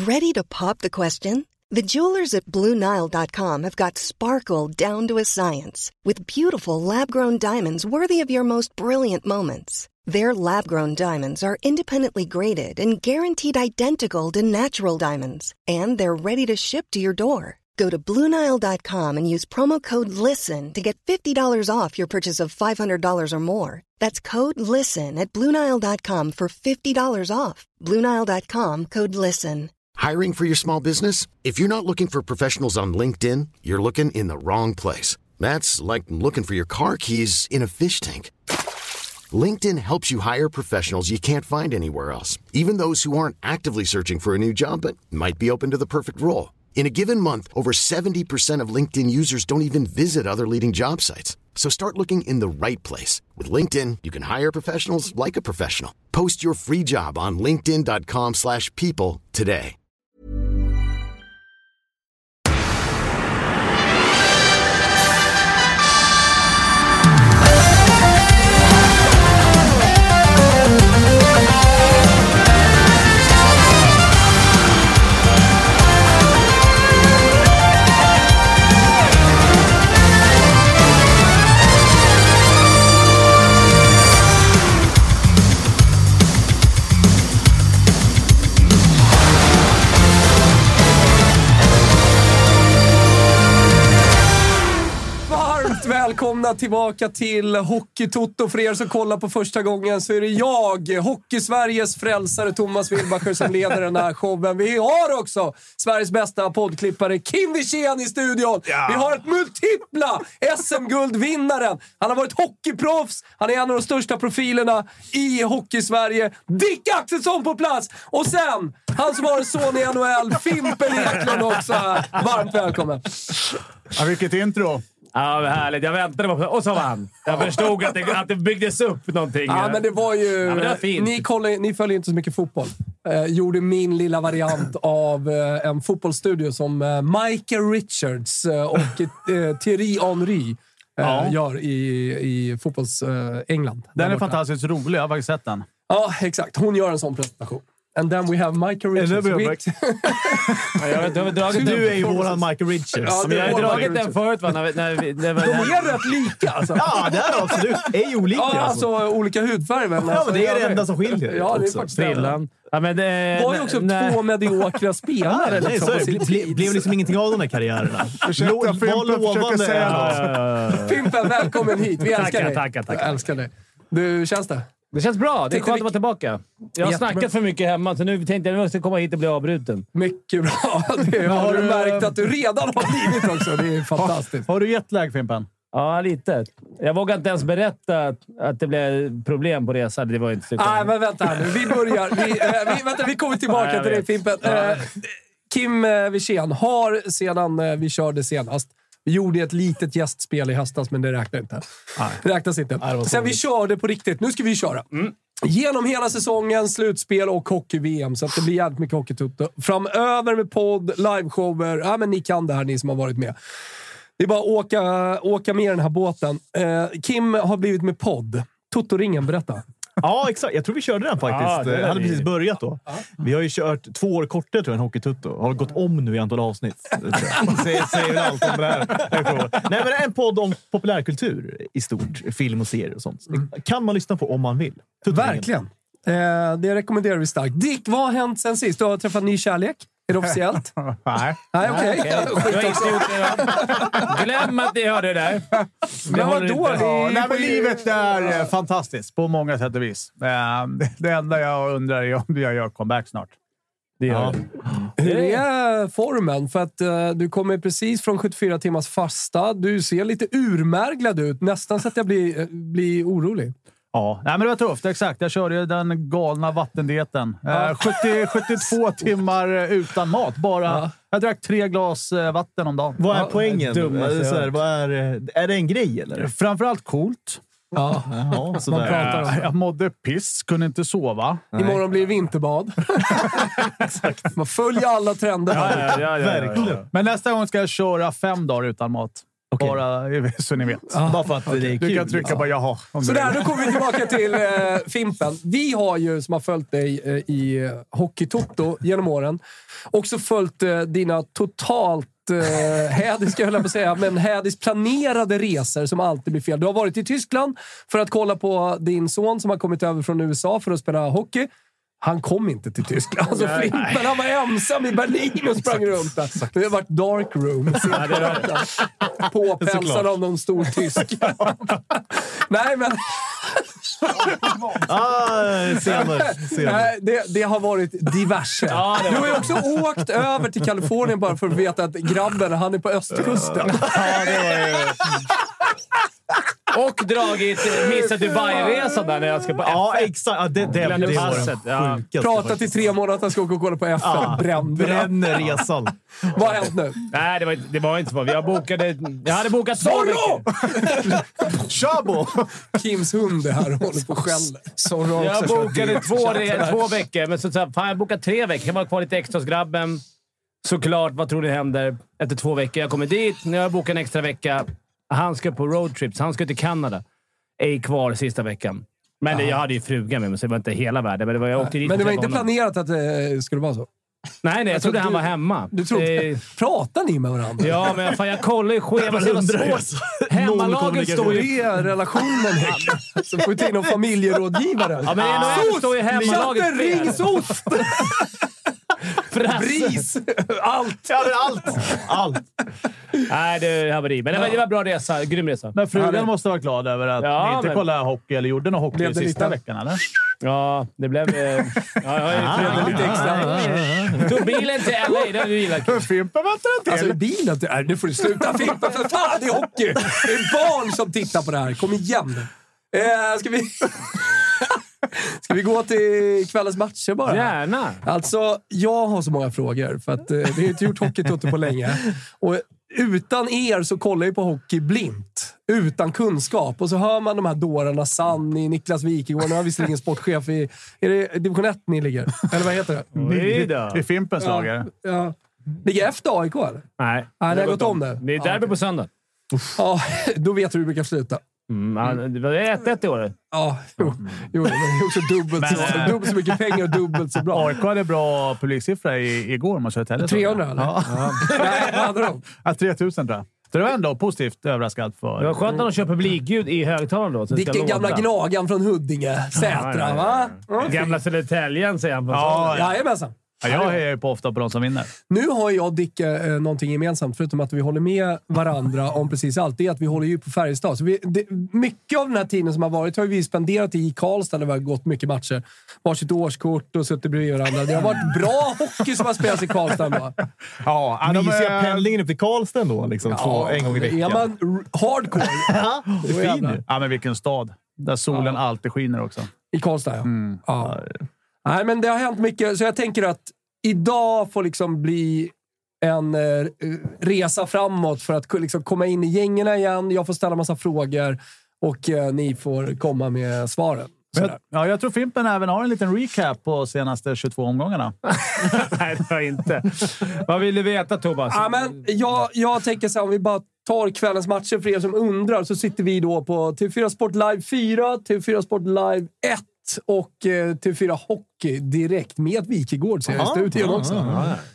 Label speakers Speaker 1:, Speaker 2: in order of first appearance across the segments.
Speaker 1: Ready to pop the question? The jewelers at BlueNile.com have got sparkle down to a science with beautiful lab-grown diamonds worthy of your most brilliant moments. Their lab-grown diamonds are independently graded and guaranteed identical to natural diamonds, and they're ready to ship to your door. Go to BlueNile.com and use promo code LISTEN to get $50 off your purchase of $500 or more. That's code LISTEN at BlueNile.com for $50 off. BlueNile.com, code LISTEN.
Speaker 2: Hiring for your small business? If you're not looking for professionals on LinkedIn, you're looking in the wrong place. That's like looking for your car keys in a fish tank. LinkedIn helps you hire professionals you can't find anywhere else, even those who aren't actively searching for a new job but might be open to the perfect role. In a given month, over 70% of LinkedIn users don't even visit other leading job sites. So start looking in the right place. With LinkedIn, you can hire professionals like a professional. Post your free job on linkedin.com/people today.
Speaker 3: Välkomna tillbaka till Hockeytoto. För er som kollar på första gången så är det jag, Hockey-Sveriges frälsare Thomas Wilbacher, som leder den här showen. Vi har också Sveriges bästa poddklippare Kim Wirsén i studion. Ja. Vi har ett multipla SM-guldvinnaren. Han har varit hockeyproffs. Han är en av de största profilerna i Hockey-Sverige. Dick Axelsson på plats. Och sen, han som har en son i NHL, Fimpen Eklund också. Varmt välkommen.
Speaker 4: Ja, vilket intro.
Speaker 5: Ja, vad härligt. Jag väntade på och så vann. Jag förstod att det byggdes upp någonting.
Speaker 3: Ja, men det var ju...
Speaker 5: Ja, men det var fint.
Speaker 3: Ni följer inte så mycket fotboll. Gjorde min lilla variant av en fotbollsstudio som Michael Richards och Thierry Henry gör i fotbolls England.
Speaker 4: Den är fantastiskt rolig. Jag har faktiskt sett den.
Speaker 3: Ja, exakt. Hon gör en sån presentation. And then we have Michael Richards.
Speaker 4: Du är ju våran Michael Richards.
Speaker 5: Ja, men jag har dragit den förut, va? När
Speaker 3: de är rätt lika. Alltså.
Speaker 4: Ja, det är absolut. Det är ju olika.
Speaker 3: Ja, alltså olika hudfärg. Men
Speaker 4: ja, men det är det enda som skiljer.
Speaker 3: Ja, det är faktiskt
Speaker 5: det. Ja, men det
Speaker 3: var ju också två mediokra spelare.
Speaker 4: Nej, så blev liksom ingenting av de här karriärerna.
Speaker 3: Fimpen, välkommen hit. Vi älskar dig.
Speaker 5: Tack.
Speaker 3: Jag älskar dig. Du, känns det?
Speaker 5: Det känns bra. Det är skönt att vara tillbaka. Jag har snackat för mycket hemma, så nu tänkte jag att jag måste komma hit och bli avbruten.
Speaker 3: Mycket bra. Det har du märkt att du redan har blivit också. Det är fantastiskt.
Speaker 4: Har du jetlag, Fimpen?
Speaker 5: Ja, lite. Jag vågar inte ens berätta att det blev problem på resan. Det var inte så.
Speaker 3: Nej, men vänta här nu. Vi börjar. Vi kommer tillbaka till dig, Fimpen. Kim Wirsén har sedan vi körde senast. Vi gjorde ett litet gästspel i höstas, men det räknas inte. Det räknas inte. Sen vi körde på riktigt. Nu ska vi köra. Genom hela säsongen, slutspel och hockey-VM. Så att det blir jävligt mycket hockeytutto. Framöver med podd, liveshower. Ja, men ni kan det här, ni som har varit med. Det är bara att åka med den här båten. Kim har blivit med podd. Tutto-ringen, berätta.
Speaker 4: Ja, exakt. Jag tror vi körde den faktiskt. Det hade precis börjat då. Vi har ju kört 2 år kortare, tror jag, en hockeytutto. Har gått om nu i antal avsnitt. Säger väl allt om det här. Nej, men det är en podd om populärkultur i stort. Film och serier och sånt. Kan man lyssna på om man vill.
Speaker 3: Verkligen. Det rekommenderar vi starkt. Dick, vad har hänt sen sist? Du har träffat ny kärlek? Är det officiellt?
Speaker 4: Nej,
Speaker 3: okej.
Speaker 5: Glöm att ni hörde det där.
Speaker 3: Men vadå?
Speaker 4: Nej, men livet är fantastiskt på många sätt och vis. Det enda jag undrar är om jag gör comeback snart.
Speaker 5: Det gör
Speaker 3: Hur är formen? För att du kommer precis från 74 timmars fasta. Du ser lite urmärglad ut. Nästan så att jag blir orolig.
Speaker 4: Ja, nej, men det var tufft. Exakt. Jag körde ju den galna vattendieten. 72 timmar utan mat. Jag drack 3 glas vatten om dagen. Vad är poängen? Är det en grej, eller? Framförallt coolt.
Speaker 3: Ja,
Speaker 4: man pratar. Jag mådde piss, kunde inte sova.
Speaker 3: Imorgon blir det vinterbad. Exakt. Man följer alla trender.
Speaker 4: Ja. Verkligen. Men nästa gång ska jag köra 5 dagar utan mat.
Speaker 6: Bara så ni vet.
Speaker 4: Bara för att det är kul.
Speaker 6: Du kan trycka på jaha.
Speaker 3: Så där, nu kommer vi tillbaka till Fimpen. Vi har ju, som har följt dig i Hockey-Toto genom åren, också följt dina totalt hädiskt planerade resor som alltid blir fel. Du har varit i Tyskland för att kolla på din son som har kommit över från USA för att spela hockey. Han kom inte till Tyskland. Alltså Fimpen, han var ensam i Berlin och sprang runt där. Det har varit dark room. Påpälsad av någon stor tysk. Nej, men... Nej, det har varit diverse. Du har ju också åkt över till Kalifornien bara för att veta att grabben, han är på östkusten.
Speaker 5: Det var ju... Och missat Dubai-resan där när jag ska på FN.
Speaker 4: Ja, exakt. Det var det
Speaker 3: Pratat i 3 månader att jag ska åka och kolla på FN.
Speaker 4: Bränner resan.
Speaker 3: Vad har hänt nu?
Speaker 5: Nej, det var inte så. Jag hade bokat 2 veckor.
Speaker 4: Chabo!
Speaker 3: Kims hund är här och håller på skäller.
Speaker 5: Jag bokade 2 veckor, men så fan, jag bokade 3 veckor. Jag var kvar lite extra hos grabben. Såklart, vad tror ni händer efter 2 veckor? Jag kommer dit, när jag bokar en extra vecka. Han ska på roadtrips. Han ska till Kanada. Är kvar sista veckan. Men jag hade ju frugan med mig, så det var inte hela världen. Men det var
Speaker 3: inte planerat att det skulle vara så?
Speaker 5: Nej, jag trodde han var hemma.
Speaker 3: Du trodde... Pratar ni med varandra?
Speaker 5: Ja, men fan, jag kollar ju schemat. Det var svårt. Hemmalagen står ju...
Speaker 3: relationen. Så får vi ta in någon familjerådgivare.
Speaker 5: Ja, men NHL står ju hemmalaget.
Speaker 3: Ringsost! Bris! Allt!
Speaker 4: Allt!
Speaker 5: Nej, det haveri. Men det var bra resa. Grym resa.
Speaker 4: Men frugan måste vara glad över att ni inte kollade hockey eller gjorde någon hockey i sista veckan, eller?
Speaker 5: Ja, det blev... jag lite extra. Tog bilen till LA. Det var
Speaker 6: Fimpen väntar till.
Speaker 3: Alltså, bilen till... Nu får du sluta, Fimpen. För fan, det är hockey! Det är barn som tittar på det här. Kom igen. Ska vi gå till kvällens matcher bara?
Speaker 5: Gärna.
Speaker 3: Alltså, jag har så många frågor. För att vi har inte gjort Hockey-Toto på länge. Och utan er så kollar jag på hockey blint. Utan kunskap. Och så hör man de här dårarna. Sanni, Niklas Wikegård. Nu har visserligen sportchef i... Är det division 1 ni ligger? Eller vad heter det?
Speaker 6: Det är Fimpens lag.
Speaker 3: Ja. Ligger efter AIK, eller?
Speaker 5: Nej.
Speaker 3: Nej, det har gått om det.
Speaker 5: Det är derby på söndag.
Speaker 3: Ja, då vet du hur det brukar sluta.
Speaker 5: Det var 1-1 i år.
Speaker 3: Ja, jo, men det är också dubbelt så mycket pengar och dubbelt så bra.
Speaker 6: AIK hade bra publiksiffra igår mot Södertälje.
Speaker 3: 300 eller? Ja. Nej, vad hade de?
Speaker 6: 3000 tror jag. Det var ändå positivt överraskad för...
Speaker 5: Det var skönt att de kör publikljud i högtalaren då.
Speaker 3: Vilken gamla gnagan från Huddinge. Sätra, va?
Speaker 5: Gamla Södertäljen, säger han.
Speaker 3: Jajamensan.
Speaker 6: Ja, jag är ju på ofta på de som vinner.
Speaker 3: Nu har jag och Dicke någonting gemensamt, förutom att vi håller med varandra om precis allt. Det är att vi håller ju på Färjestad. Så mycket av den här tiden som har varit har vi spenderat i Karlstad där vi har gått mycket matcher. Varsitt årskort och suttit bredvid varandra. Det har varit bra hockey som har spelats i Karlstad då.
Speaker 4: Ja, mysiga pendlingen upp till Karlstad ändå. Liksom, en gång i veckan.
Speaker 3: Är man hardcore?
Speaker 6: Det är fin nu. Ja, men vilken stad. Där solen alltid skiner också.
Speaker 3: I Karlstad, ja. Nej, men det har hänt mycket. Så jag tänker att idag får liksom bli en resa framåt för att liksom komma in i gängerna igen. Jag får ställa massa frågor och ni får komma med svaren.
Speaker 6: Jag tror Fimpen även har en liten recap på senaste 22 omgångarna.
Speaker 5: Nej, det var inte. Vad vill du veta, Thomas?
Speaker 3: Ja, men jag tänker så här, om vi bara tar kvällens matcher för er som undrar, så sitter vi då på TV4 Sport Live 4, TV4 Sport Live 1 och TV4 Hockey direkt med Wikegård ser jag i studion också.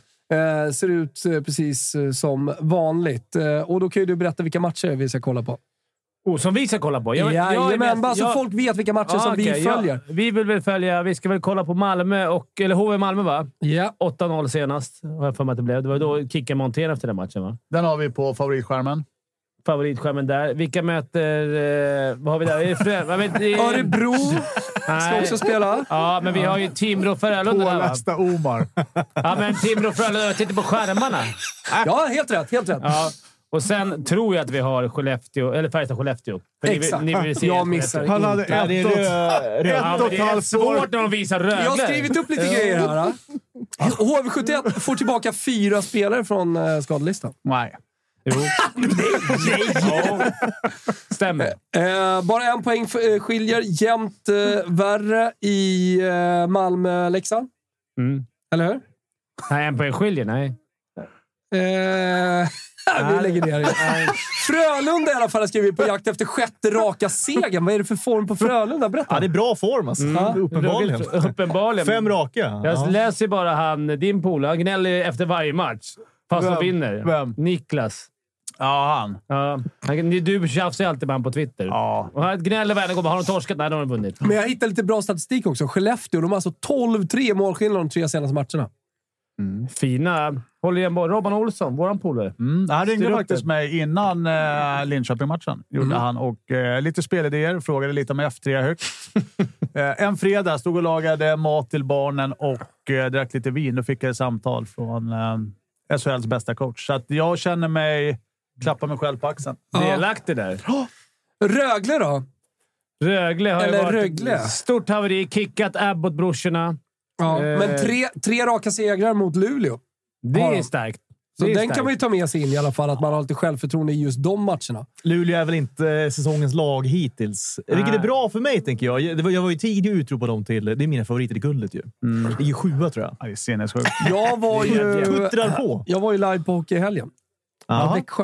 Speaker 3: Ser ut precis som vanligt. Och då kan ju du berätta vilka matcher vi ska kolla på.
Speaker 5: Som vi ska kolla på?
Speaker 3: Men bara så folk vet vilka matcher som vi följer.
Speaker 5: Vi vill väl följa... Vi ska väl kolla på Malmö eller HV Malmö, va?
Speaker 3: Ja.
Speaker 5: 8-0 senast. Har jag för mig att det blev. Det var då Kicka monterade efter den matchen, va?
Speaker 6: Den har vi på favoritskärmen.
Speaker 5: Favoritskärmen där. Vilka möter... vad har vi där?
Speaker 3: Örebro ska också spela.
Speaker 5: Ja, men vi har ju Timrå Frölunda där, va?
Speaker 6: Pålästa Omar.
Speaker 5: Ja, men Timrå Frölunda. Jag tittar på skärmarna.
Speaker 3: Ja, helt rätt.
Speaker 5: Ja. Och sen tror jag att vi har Skellefteå, eller Färjestad-Skellefteå.
Speaker 3: Exakt.
Speaker 5: Ni vill se
Speaker 3: jag missar
Speaker 6: Han hade
Speaker 3: inte.
Speaker 6: ett och ett halvt
Speaker 5: svårt när de visar Rögle.
Speaker 3: Jag har skrivit upp lite grejer här. HV71 får tillbaka 4 spelare från skadelistan.
Speaker 6: Nej.
Speaker 5: Jo. Nej. Stämmer.
Speaker 3: Bara 1 poäng skiljer. Jämnt värre i Malmö-Leksand. Eller hur?
Speaker 5: Nej, 1 poäng skiljer, nej.
Speaker 3: Vi lägger ner det. Frölunda i alla fall skriver vi på jakt efter 6:e raka segern. Vad är det för form på Frölunda? Berätta.
Speaker 4: Ja, det är bra form alltså. Uppenbarligen. 5 raka.
Speaker 5: Jag läser bara din polare. Han gnäller efter varje match. Fast han vinner.
Speaker 6: Vem?
Speaker 5: Niklas.
Speaker 6: Ja, han.
Speaker 5: Ja. Du tjafsar alltid med han på Twitter.
Speaker 6: Ja.
Speaker 5: Och han gnäller varje gång. Har de torskat? Nej, de har de vunnit.
Speaker 3: Men jag hittade lite bra statistik också. Skellefteå, de har alltså 12-3 målskillnad de 3 senaste matcherna.
Speaker 5: Fina. Håller igen bara. Robban Olsson, våran polare.
Speaker 6: Han ringde faktiskt mig innan Linköping-matchen. Gjorde han. Och lite spelidéer. Frågade lite om F3 högt. En fredag stod och lagade mat till barnen och drack lite vin. Då fick jag ett samtal från SHLs bästa coach. Så att jag känner mig... Klappa mig själv på axeln.
Speaker 5: Delaktig där.
Speaker 3: Rögle då?
Speaker 5: Rögle har
Speaker 3: Eller
Speaker 5: varit
Speaker 3: Rögle.
Speaker 5: Stort haveri. Kickat Abbott-brorsorna.
Speaker 3: Ja, men 3 raka segrar mot Luleå.
Speaker 5: Det är starkt.
Speaker 3: Så den kan man ju ta med sig in i alla fall. Att man har lite självförtroende i just de matcherna.
Speaker 4: Luleå är väl inte säsongens lag hittills. Vilket är bra för mig, tänker jag. Jag var ju tidigt utropa dem till... Det är mina favoriter i guldet ju. Det är ju 7, tror jag.
Speaker 6: Ja, det är sinnessjukt.
Speaker 3: Jag var ju...
Speaker 4: Puttrar på.
Speaker 3: Jag var ju live på hockey i helgen. Ja, Växjö.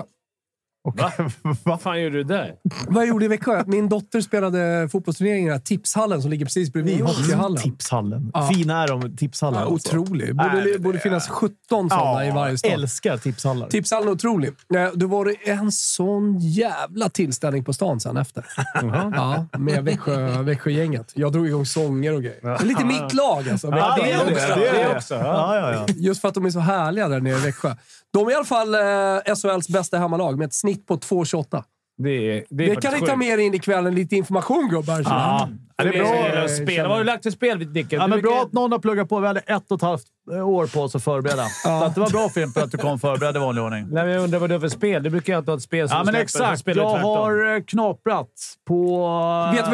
Speaker 5: Vad fan gjorde du där?
Speaker 3: Vad jag gjorde i Växjö? Min dotter spelade fotbollsturneringen i den här Tipshallen som ligger precis bredvid hockeyhallen.
Speaker 4: Tipshallen.
Speaker 3: Ja.
Speaker 4: Fina är de, Tipshallar.
Speaker 3: Ja,
Speaker 4: alltså.
Speaker 3: otrolig. Borde finnas 17 sådana i varje stad.
Speaker 4: Älskar Tipshallar.
Speaker 3: Tipshallen är otrolig. Då var det en sån jävla tillställning på stan sen efter. Ja, med Växjögänget. Jag drog igång sånger och grejer. Det är lite mitt lag alltså.
Speaker 5: Ja, det är också.
Speaker 4: Ja.
Speaker 3: Just för att de är så härliga där nere i Växjö. De är i alla fall SHLs bästa hemmalag med ett snitt på 2,28.
Speaker 5: Det
Speaker 3: kan ni ta med er in ikvällen. Lite information, gubbar.
Speaker 6: Ja, det är bra.
Speaker 5: Spel. Vad har du lagt för spel, Dicken?
Speaker 6: Ja, men bra att någon har pluggat på. Vi hade 1,5 år på oss att förbereda. Så att det var bra film för att du kom förberedd i vanlig ordning.
Speaker 5: Nej, men jag undrar vad du har för spel. Det brukar jag inte ha ett spel som
Speaker 6: men exakt. Jag har knaprat på...
Speaker 3: Vet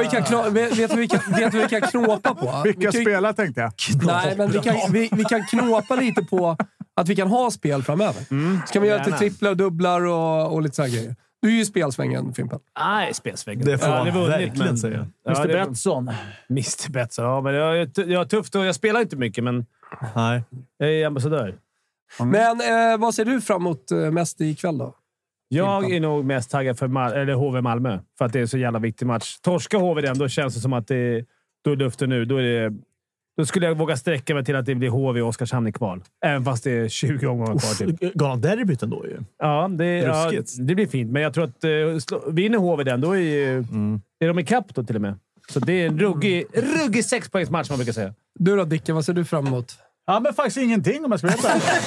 Speaker 3: du vad vi kan knåpa på?
Speaker 6: Vilka spelare tänkte jag?
Speaker 3: Nej, men vi kan knåpa lite på att vi kan ha spel framöver. Så kan vi göra lite tripplar och dubblar och lite så här grejer. Du är ju spelsvängen, Fimpen.
Speaker 5: Nej, spelsvängen.
Speaker 4: Det får man
Speaker 5: verkligen
Speaker 4: verkligen säga.
Speaker 6: Mr. Betsson.
Speaker 5: Mr. Betsson. Ja, men jag har tufft och jag spelar inte mycket, men
Speaker 4: Nej.
Speaker 5: jag är ambassadör.
Speaker 3: Men vad ser du fram emot mest ikväll då?
Speaker 5: Jag är nog mest taggad för HV Malmö. För att det är så jävla viktig match. Torska HV den, då känns det som att då är luften nu. Då skulle jag våga sträcka mig till att det blir HV och Oskarshamn i kval. Även fast det är 20 omgångar kvar till.
Speaker 4: Galan derbyt ändå ju.
Speaker 5: Ja, det blir fint. Men jag tror att vinner HV den, då är de i kapp då till och med. Så det är en ruggig 6-poängsmatch man brukar säga.
Speaker 3: Du då, Dicken, vad ser du fram emot?
Speaker 6: Ja, men faktiskt ingenting om jag ska veta.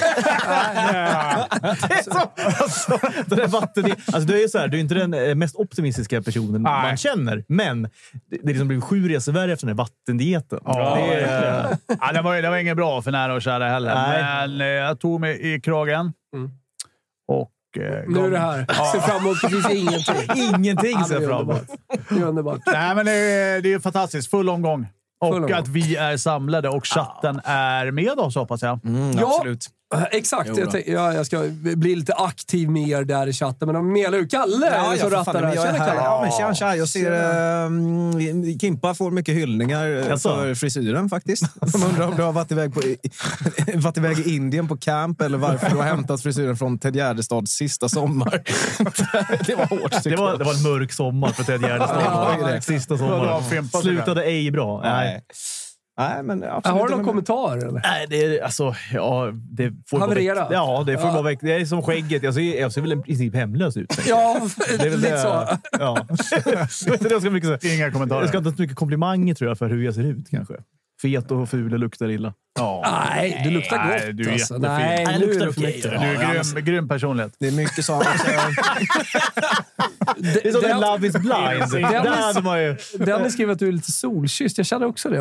Speaker 4: Det där alltså, du är ju så här, du är inte den mest optimistiska personen man känner. Men det är liksom blivit 7 resevärre efter den här vattendieten.
Speaker 6: Det var inget bra för nära och kära heller. Nej. Men jag tog mig i kragen. Och
Speaker 3: nu är det här. Ser fram emot precis ingenting.
Speaker 4: Ingenting ser fram emot.
Speaker 3: Det är underbart.
Speaker 6: Nej, men det är fantastiskt. Full omgång. Och att vi är samlade och chatten är med oss, hoppas jag.
Speaker 3: Absolut. Exakt. Jag ska bli lite aktiv med er där i chatten. Men de menar ju Kalle som rattar där.
Speaker 7: Tjena, Kalle. Ja, men tjena. Jag ser Kimpa får mycket hyllningar för frisyren faktiskt. Som undrar om du har varit iväg i Indien på camp eller varför du har hämtat frisyren från Ted Gärdestads sista sommar. Det var hårt.
Speaker 4: Det var en mörk sommar för Ted Gärdestad. Sista sommar. Slutade ej bra.
Speaker 7: Nej, men absolut.
Speaker 3: Har du någon kommentar eller?
Speaker 4: Nej, det är alltså det får
Speaker 3: haverera.
Speaker 4: Det får vara det är som skägget. Jag ser väl i princip hemlös ut.
Speaker 3: Ja,
Speaker 4: det är väl
Speaker 3: lite så.
Speaker 4: Ja. Jag ska mycket säga.
Speaker 6: Inga kommentarer.
Speaker 4: Jag ska inte ha så mycket komplimanger, tror jag, för hur jag ser ut kanske. Fet och ful och luktar illa.
Speaker 3: Nej, du luktar gott.
Speaker 6: Du är
Speaker 3: alltså.
Speaker 6: jättefin.
Speaker 3: Nej,
Speaker 4: det
Speaker 3: nu
Speaker 4: luktar
Speaker 3: är det för mycket.
Speaker 6: Du är grym personlighet.
Speaker 7: Det är mycket sånt.
Speaker 4: Det är som en Love is blind.
Speaker 3: Dennis skrev att du är lite solkysst. Jag känner också det.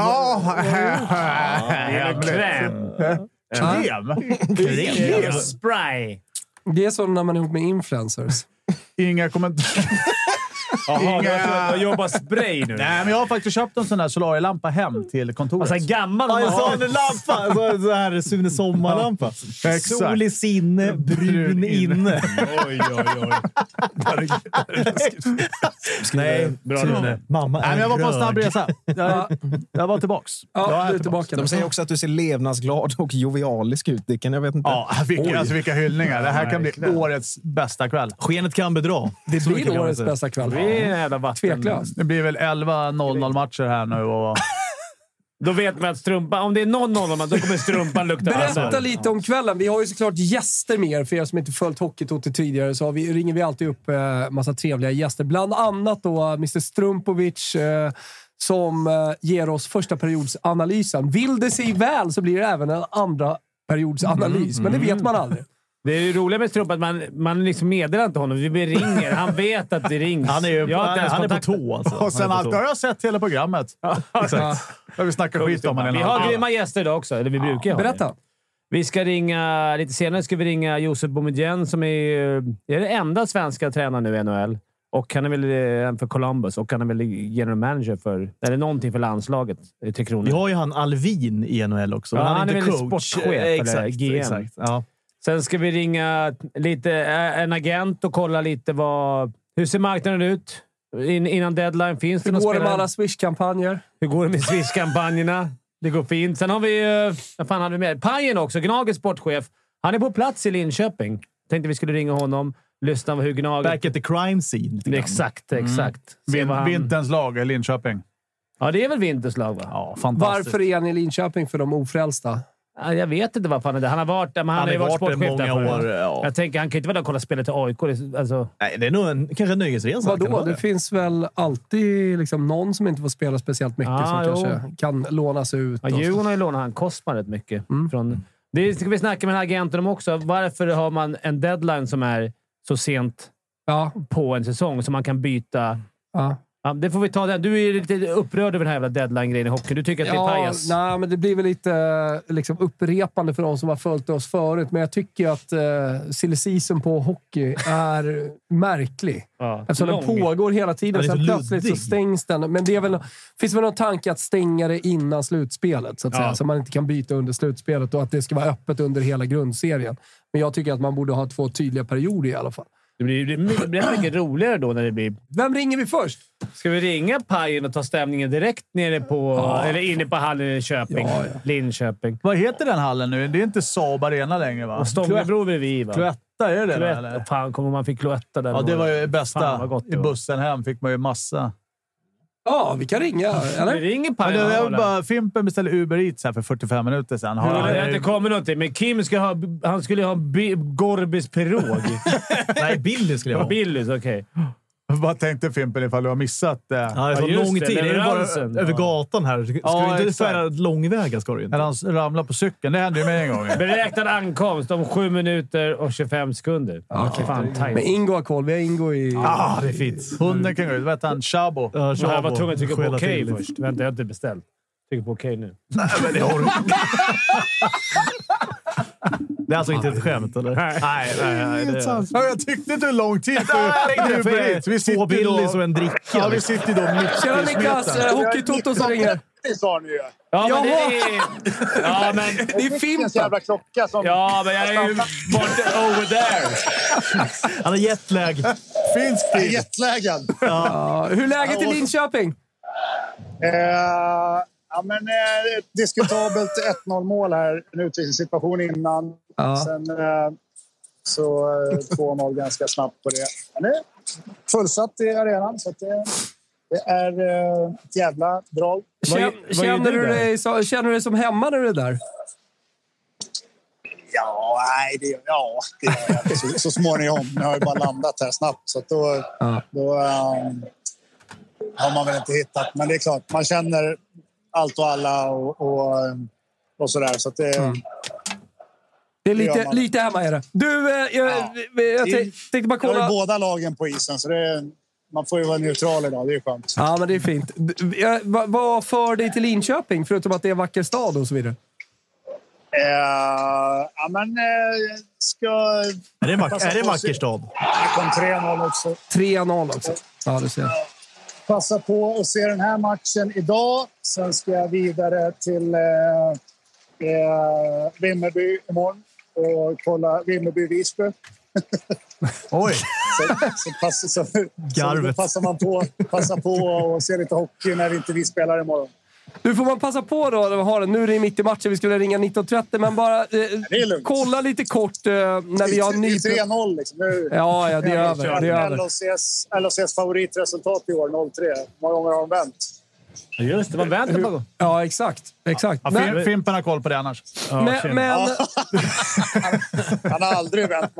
Speaker 5: Kräm. Spray.
Speaker 3: Det är så när man är ihop med influencers.
Speaker 6: Inga kommentarer.
Speaker 5: Jaha, du jobbar spray nu.
Speaker 6: Nej, men jag har faktiskt köpt en sån där solarielampa hem till kontoret.
Speaker 5: Alltså gammal.
Speaker 4: En lampa! Så här Sune Sommarlampa. Sol i sinne, brun inne.
Speaker 5: Oj.
Speaker 4: Nej, Sune. Mamma är
Speaker 6: Nej, men jag var på en snabb resa. Jag var tillbaks.
Speaker 3: Ja, du är tillbaka.
Speaker 7: De säger också att du ser levnadsglad och jovialisk ut, Dicken. Jag vet inte.
Speaker 6: Ja, vilka hyllningar. Det här kan bli årets bästa kväll.
Speaker 4: Skenet kan bedra.
Speaker 3: Det blir årets bästa kväll. Tveklöst.
Speaker 6: Det blir väl 11-0-0 matcher här nu. Och...
Speaker 5: Då vet man att strumpan... Om det är 0-0, då kommer strumpan lukta.
Speaker 3: Berätta lite om kvällen. Vi har ju såklart gäster med. För er som inte följt Hockeytoto tidigare så ringer vi alltid upp massa trevliga gäster. Bland annat då Mr. Strumpovic som ger oss första periodsanalysen. Vill det sig väl så blir det även en andra periodsanalys. Men det vet man aldrig.
Speaker 5: Det är ju roligt med Strump att man liksom meddelar inte honom. Vi ringer. Han vet att det rings.
Speaker 4: Han är på tå. Alltså.
Speaker 6: Och sen allt har jag sett hela programmet. Exakt. Jag vill snacka skit om honom.
Speaker 5: Vi har grymma gäster idag också. Eller vi brukar ha.
Speaker 3: Berätta.
Speaker 5: Vi ska ringa... Lite senare ska vi ringa Josef Boumedienne som är det enda svenska tränaren nu i NHL. Och han är väl för Columbus. Och han är väl general manager för... Eller någonting för landslaget. I 3 Kronor.
Speaker 4: Vi har ju han Alvin i NHL också.
Speaker 5: Ja,
Speaker 4: han är inte
Speaker 5: väl
Speaker 4: coach.
Speaker 5: Sportchef eller GM.
Speaker 4: Exakt. Ja.
Speaker 5: Sen ska vi ringa en agent och kolla lite hur ser marknaden ut innan deadline. Finns det
Speaker 3: hur
Speaker 5: någon
Speaker 3: går det
Speaker 5: spelare?
Speaker 3: med alla Swish-kampanjer?
Speaker 5: Hur går det med Swish-kampanjerna? Det går fint. Sen har vi... vad fan hade vi med? Pajen också, Gnagets sportchef. Han är på plats i Linköping. Tänkte vi skulle ringa honom. Lyssna på hur Gnaget...
Speaker 4: Back at the crime scene.
Speaker 5: Exakt.
Speaker 6: Vinterns lag är Linköping.
Speaker 5: Ja, det är väl Vinters lag, va?
Speaker 6: Ja, fantastiskt.
Speaker 3: Varför är han i Linköping för de ofrälsta?
Speaker 5: Ja, jag vet inte vad fan det är. Han har varit där, men han har ju varit sportchef där
Speaker 4: många år. Ja.
Speaker 5: Jag tänker, han kan inte vara där och kolla spelet till AIK. Alltså.
Speaker 4: Nej, det är nog kanske en nöjesresa.
Speaker 3: Vadå? Det finns väl alltid liksom någon som inte får spela speciellt mycket som kanske kan lånas ut.
Speaker 5: Ja, Djurgården har ju lånat han Kostman rätt mycket. Det ska vi snacka med den här agenten om också. Varför har man en deadline som är så sent på en säsong som man kan byta... Ja, det får vi ta. Du är lite upprörd över den här jävla deadline-grejen i hockey. Du tycker att det är pajas.
Speaker 3: Nej, men det blir väl lite liksom upprepande för de som har följt oss förut. Men jag tycker att silly season på hockey är märklig. Eftersom den pågår hela tiden. Sen plötsligt så stängs den. Men det finns väl någon tanke att stänga det innan slutspelet. Så att säga. Så man inte kan byta under slutspelet. Och att det ska vara öppet under hela grundserien. Men jag tycker att man borde ha 2 tydliga perioder i alla fall.
Speaker 5: Det blir mycket roligare då när det blir...
Speaker 3: Vem ringer vi först?
Speaker 5: Ska vi ringa Pajen och ta stämningen direkt nere på... Eller inne på hallen i Köping? Ja. Linköping.
Speaker 6: Vad heter den hallen nu? Det är inte Saab Arena längre, va?
Speaker 5: Och Stångebro bredvid, va?
Speaker 6: Cloetta, är det
Speaker 5: Cloetta,
Speaker 6: eller?
Speaker 5: fan, kommer man fick Cloetta där.
Speaker 6: Ja, det var ju bästa.
Speaker 5: Fan,
Speaker 6: i bussen hem fick man ju massa...
Speaker 3: Ja, vi kan ringa, eller?
Speaker 5: Vi ringer Pajen.
Speaker 6: Fimpen beställde Uber Eats här för 45 minuter sedan.
Speaker 5: Det har inte kommit någonting, men Kim han skulle ha Gorbis pirog.
Speaker 4: Nej, Billy skulle jag ha.
Speaker 5: Billys, okej.
Speaker 6: Vad tänkte Fimpen ifall du har missat det?
Speaker 4: Ja, det är så lång tid. Det är bara över gatan här. Ska du inte färra långväga, ska du inte?
Speaker 6: Eller han ramlar på cykeln. Det hände ju med en gång.
Speaker 5: Beräknad ankomst om 7 minuter och 25 sekunder.
Speaker 3: Okay.
Speaker 5: Fan,
Speaker 3: men Ingo har koll. Vi har Ingo i...
Speaker 6: det är fint. Hunden kan gå ut. Vad heter han? Chabo.
Speaker 5: Jag var tvungen att trycka på okej först. Vänta, jag har inte beställt. Trycker på okej nu.
Speaker 6: Nej, men det har du.
Speaker 4: Det är alltså inte ett skämt, eller?
Speaker 6: Nej. Jag tyckte inte hur lång tid.
Speaker 4: Vi sitter Billys och en dricka.
Speaker 6: Ja, vi sitter då mitt.
Speaker 3: Tjena Niklas, Hockeytoto som ringer.
Speaker 8: Det sa ni ju.
Speaker 5: Ja, men
Speaker 3: det är Fimpen.
Speaker 8: Jävla klocka som...
Speaker 5: Ja, men jag är ju bort over there.
Speaker 6: Han har jetlag. Finsk tid.
Speaker 8: Jetlagen.
Speaker 3: Ja. Hur är läget i Linköping?
Speaker 8: Ja, men ett diskutabelt 1-0 mål här. En utvisningssituation innan. Sen så 2-0 ganska snabbt på det. Men det är fullsatt i arenan, så att det är ett jävla drag.
Speaker 3: Känner du dig som hemma när du är där?
Speaker 8: Ja, nej, det gör jag. Så småningom. Nu har jag bara landat här snabbt, så att då har man väl inte hittat. Men det är klart, man känner allt och alla och sådär. Så att
Speaker 3: det är lite hemma är det. Du, jag tänkte bara kolla...
Speaker 8: Jag har båda lagen på isen, så man får ju vara neutral idag. Det är skönt.
Speaker 3: Ja, men det är fint. Vad för dig till Linköping, förutom att det är en vacker stad och så vidare?
Speaker 8: Ja, men ska...
Speaker 4: Är det Mackerstad?
Speaker 8: Det kom 3-0 också.
Speaker 3: 3-0 också. Ja, det ser jag.
Speaker 8: Passa på att se den här matchen idag. Sen ska jag vidare till Vimmerby imorgon och kolla Vimmerby-Visby.
Speaker 4: Oj!
Speaker 8: Så passar på och se lite hockey när inte vi spelar imorgon.
Speaker 3: Nu får man passa på då. Nu är det mitt i matchen. Vi skulle ringa 19.30, men bara kolla lite kort när vi har ny...
Speaker 8: Det är 3-0 liksom. Nu,
Speaker 3: ja, det är över.
Speaker 8: LHCs favoritresultat i år, 0-3. Många gånger har de vänt.
Speaker 5: Just det, var vänt ett par gånger.
Speaker 3: Ja, exakt.
Speaker 6: Ja, Fimpen har koll på det annars.
Speaker 3: Men
Speaker 8: han har aldrig vänt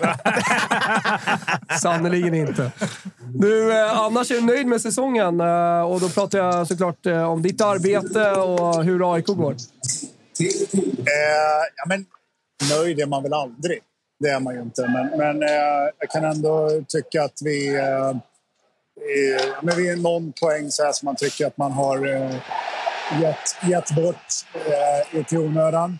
Speaker 8: 0-3.
Speaker 3: Sannoliken inte. Du, annars är du nöjd med säsongen. Och då pratar jag såklart om ditt arbete och hur AIK går.
Speaker 8: Ja, men nöjd är man väl aldrig. Det är man ju inte. Men jag kan ändå tycka att vi är någon poäng så här som man tycker att man har gett bort i onödan.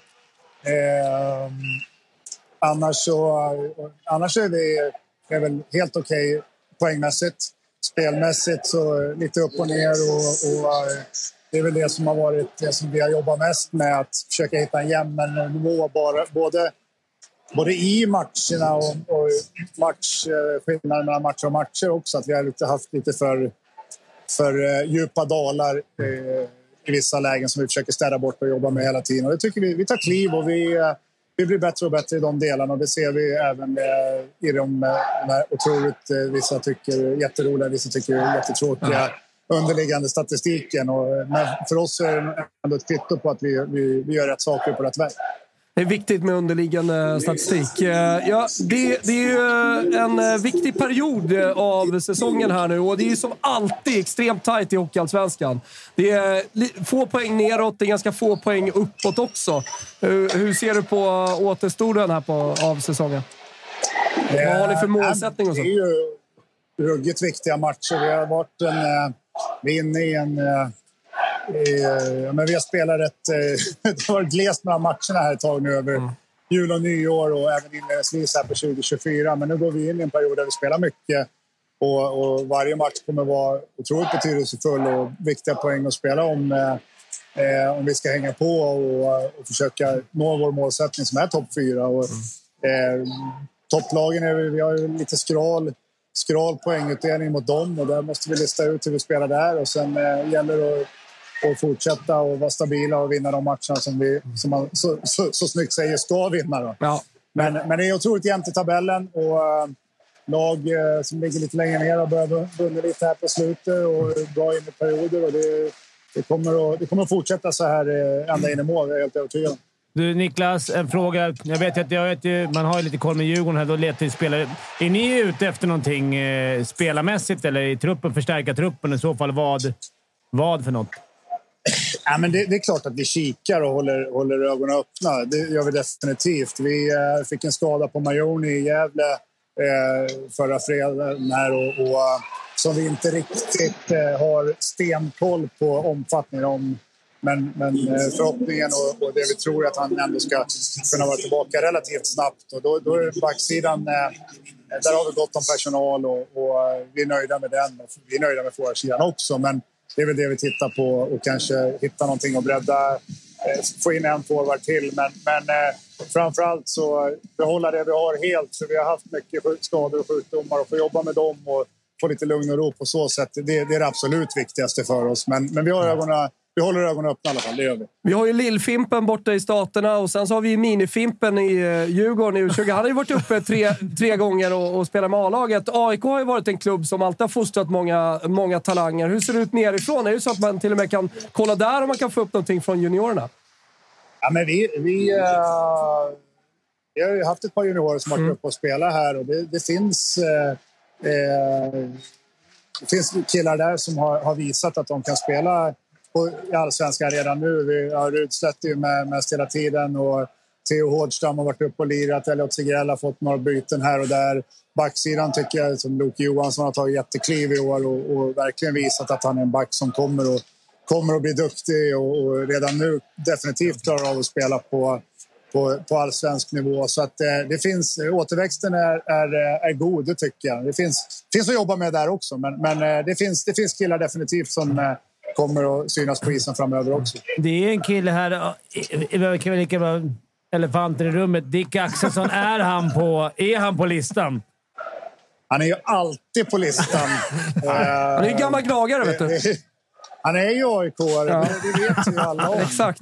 Speaker 8: Annars är det väl helt okej poängmässigt. Spelmässigt så lite upp och ner och det är väl det som har varit det som vi har jobbat mest med, att försöka hitta en jämn nivå både i matcherna och matchskillnaden mellan matcher och matcher också. Att vi har haft lite för djupa dalar i vissa lägen som vi försöker städa bort och jobba med hela tiden. Och det tycker vi tar kliv och vi blir bättre och bättre i de delarna. Och det ser vi även i de otroligt, vissa tycker jätteroliga, vissa tycker jättetråkiga underliggande statistiken. Men för oss är det ändå ett kvitto på att vi gör rätt saker på rätt väg.
Speaker 3: Det är viktigt med underliggande statistik. Ja, det är ju en viktig period av säsongen här nu. Och det är ju som alltid extremt tajt i Hockeyallsvenskan. Det är få poäng neråt, det är ganska få poäng uppåt också. Hur ser du på återstoden här av säsongen? Vad har ni för målsättning och så?
Speaker 8: Det är ju ruggigt viktiga matcher. Vi har varit vi är inne i en... men vi har spelat det har varit glest mellan matcherna här ett tag nu över jul och nyår och även inledningsvis här på 2024. Men nu går vi in i en period där vi spelar mycket och varje match kommer vara otroligt betydelsefull och viktiga poäng att spela om vi ska hänga på och försöka nå vår målsättning som är topp 4. Och, topplagen vi har ju lite skral poängutdelning mot dem och där måste vi lista ut hur vi spelar där och sen gäller det och fortsätta och vara stabila och vinna de matcherna som man så snyggt säger ska vinna. Då. Ja. Men det är otroligt jämnt i tabellen och lag som ligger lite längre ner och börjar vinna lite här på slutet och bra in i perioder och det kommer att fortsätta så här ända in i mål, jag är helt övertygad.
Speaker 5: Du Niklas, en fråga. Jag vet ju, man har ju lite koll med Djurgården här, då letar ju spelare. Är ni ute efter någonting spelarmässigt eller i truppen, förstärka truppen? I så fall vad för något?
Speaker 8: Ja, men det är klart att vi kikar och håller ögonen öppna. Det gör vi definitivt. Vi fick en skada på Majoni i Gävle förra fredagen här och som vi inte riktigt har stenkoll på omfattningen om. Men förhoppningen och det vi tror att han ändå ska kunna vara tillbaka relativt snabbt. Och då är backsidan, där har vi gott om personal och vi är nöjda med den. Vi är nöjda med forwardsidan också, men det är väl det vi tittar på och kanske hitta någonting och bredda, få in en forward till. Men framförallt så behålla det vi har helt, för vi har haft mycket skador och sjukdomar och få jobba med dem och få lite lugn och ro på så sätt. Det är det absolut viktigaste för oss. Men vi har håller ögonen öppna i alla fall, det gör vi.
Speaker 3: Vi har ju Lillfimpen borta i Staterna och sen så har vi ju Minifimpen i Djurgården i U20. Han har ju varit uppe tre gånger och spelat med A-laget. AIK har ju varit en klubb som alltid har fostrat många talanger. Hur ser det ut nerifrån? Är det så att man till och med kan kolla där om man kan få upp någonting från juniorerna?
Speaker 8: Ja, men vi har ju haft ett par juniorer som har varit uppe och spelat här och det finns... Det finns killar där som har visat att de kan spela i allsvenskan redan nu. Vi har Rudstedt ju mest hela tiden och Theo Hårdstam har varit uppe och lirat. Elliot Sigrell har fått några byten här och där. Backsidan tycker jag som Luke Johansson har tagit jättekliv i år och verkligen visat att han är en back som kommer kommer att bli duktig och redan nu definitivt klarar av att spela på allsvensk nivå. Så att det finns, återväxten är god, det tycker jag. Det finns att jobba med där också, men det finns killar definitivt som kommer att synas på isen framöver också.
Speaker 5: Det är en kille här, vi kan väl lika bra elefanten i rummet. Dick Axelsson, är han på listan?
Speaker 8: Han är ju alltid på listan.
Speaker 3: Han är ju gammal gnagare, vet du.
Speaker 8: Han är ju AIK-are,
Speaker 3: ja.
Speaker 8: Det vet ju alla om.
Speaker 3: Exakt.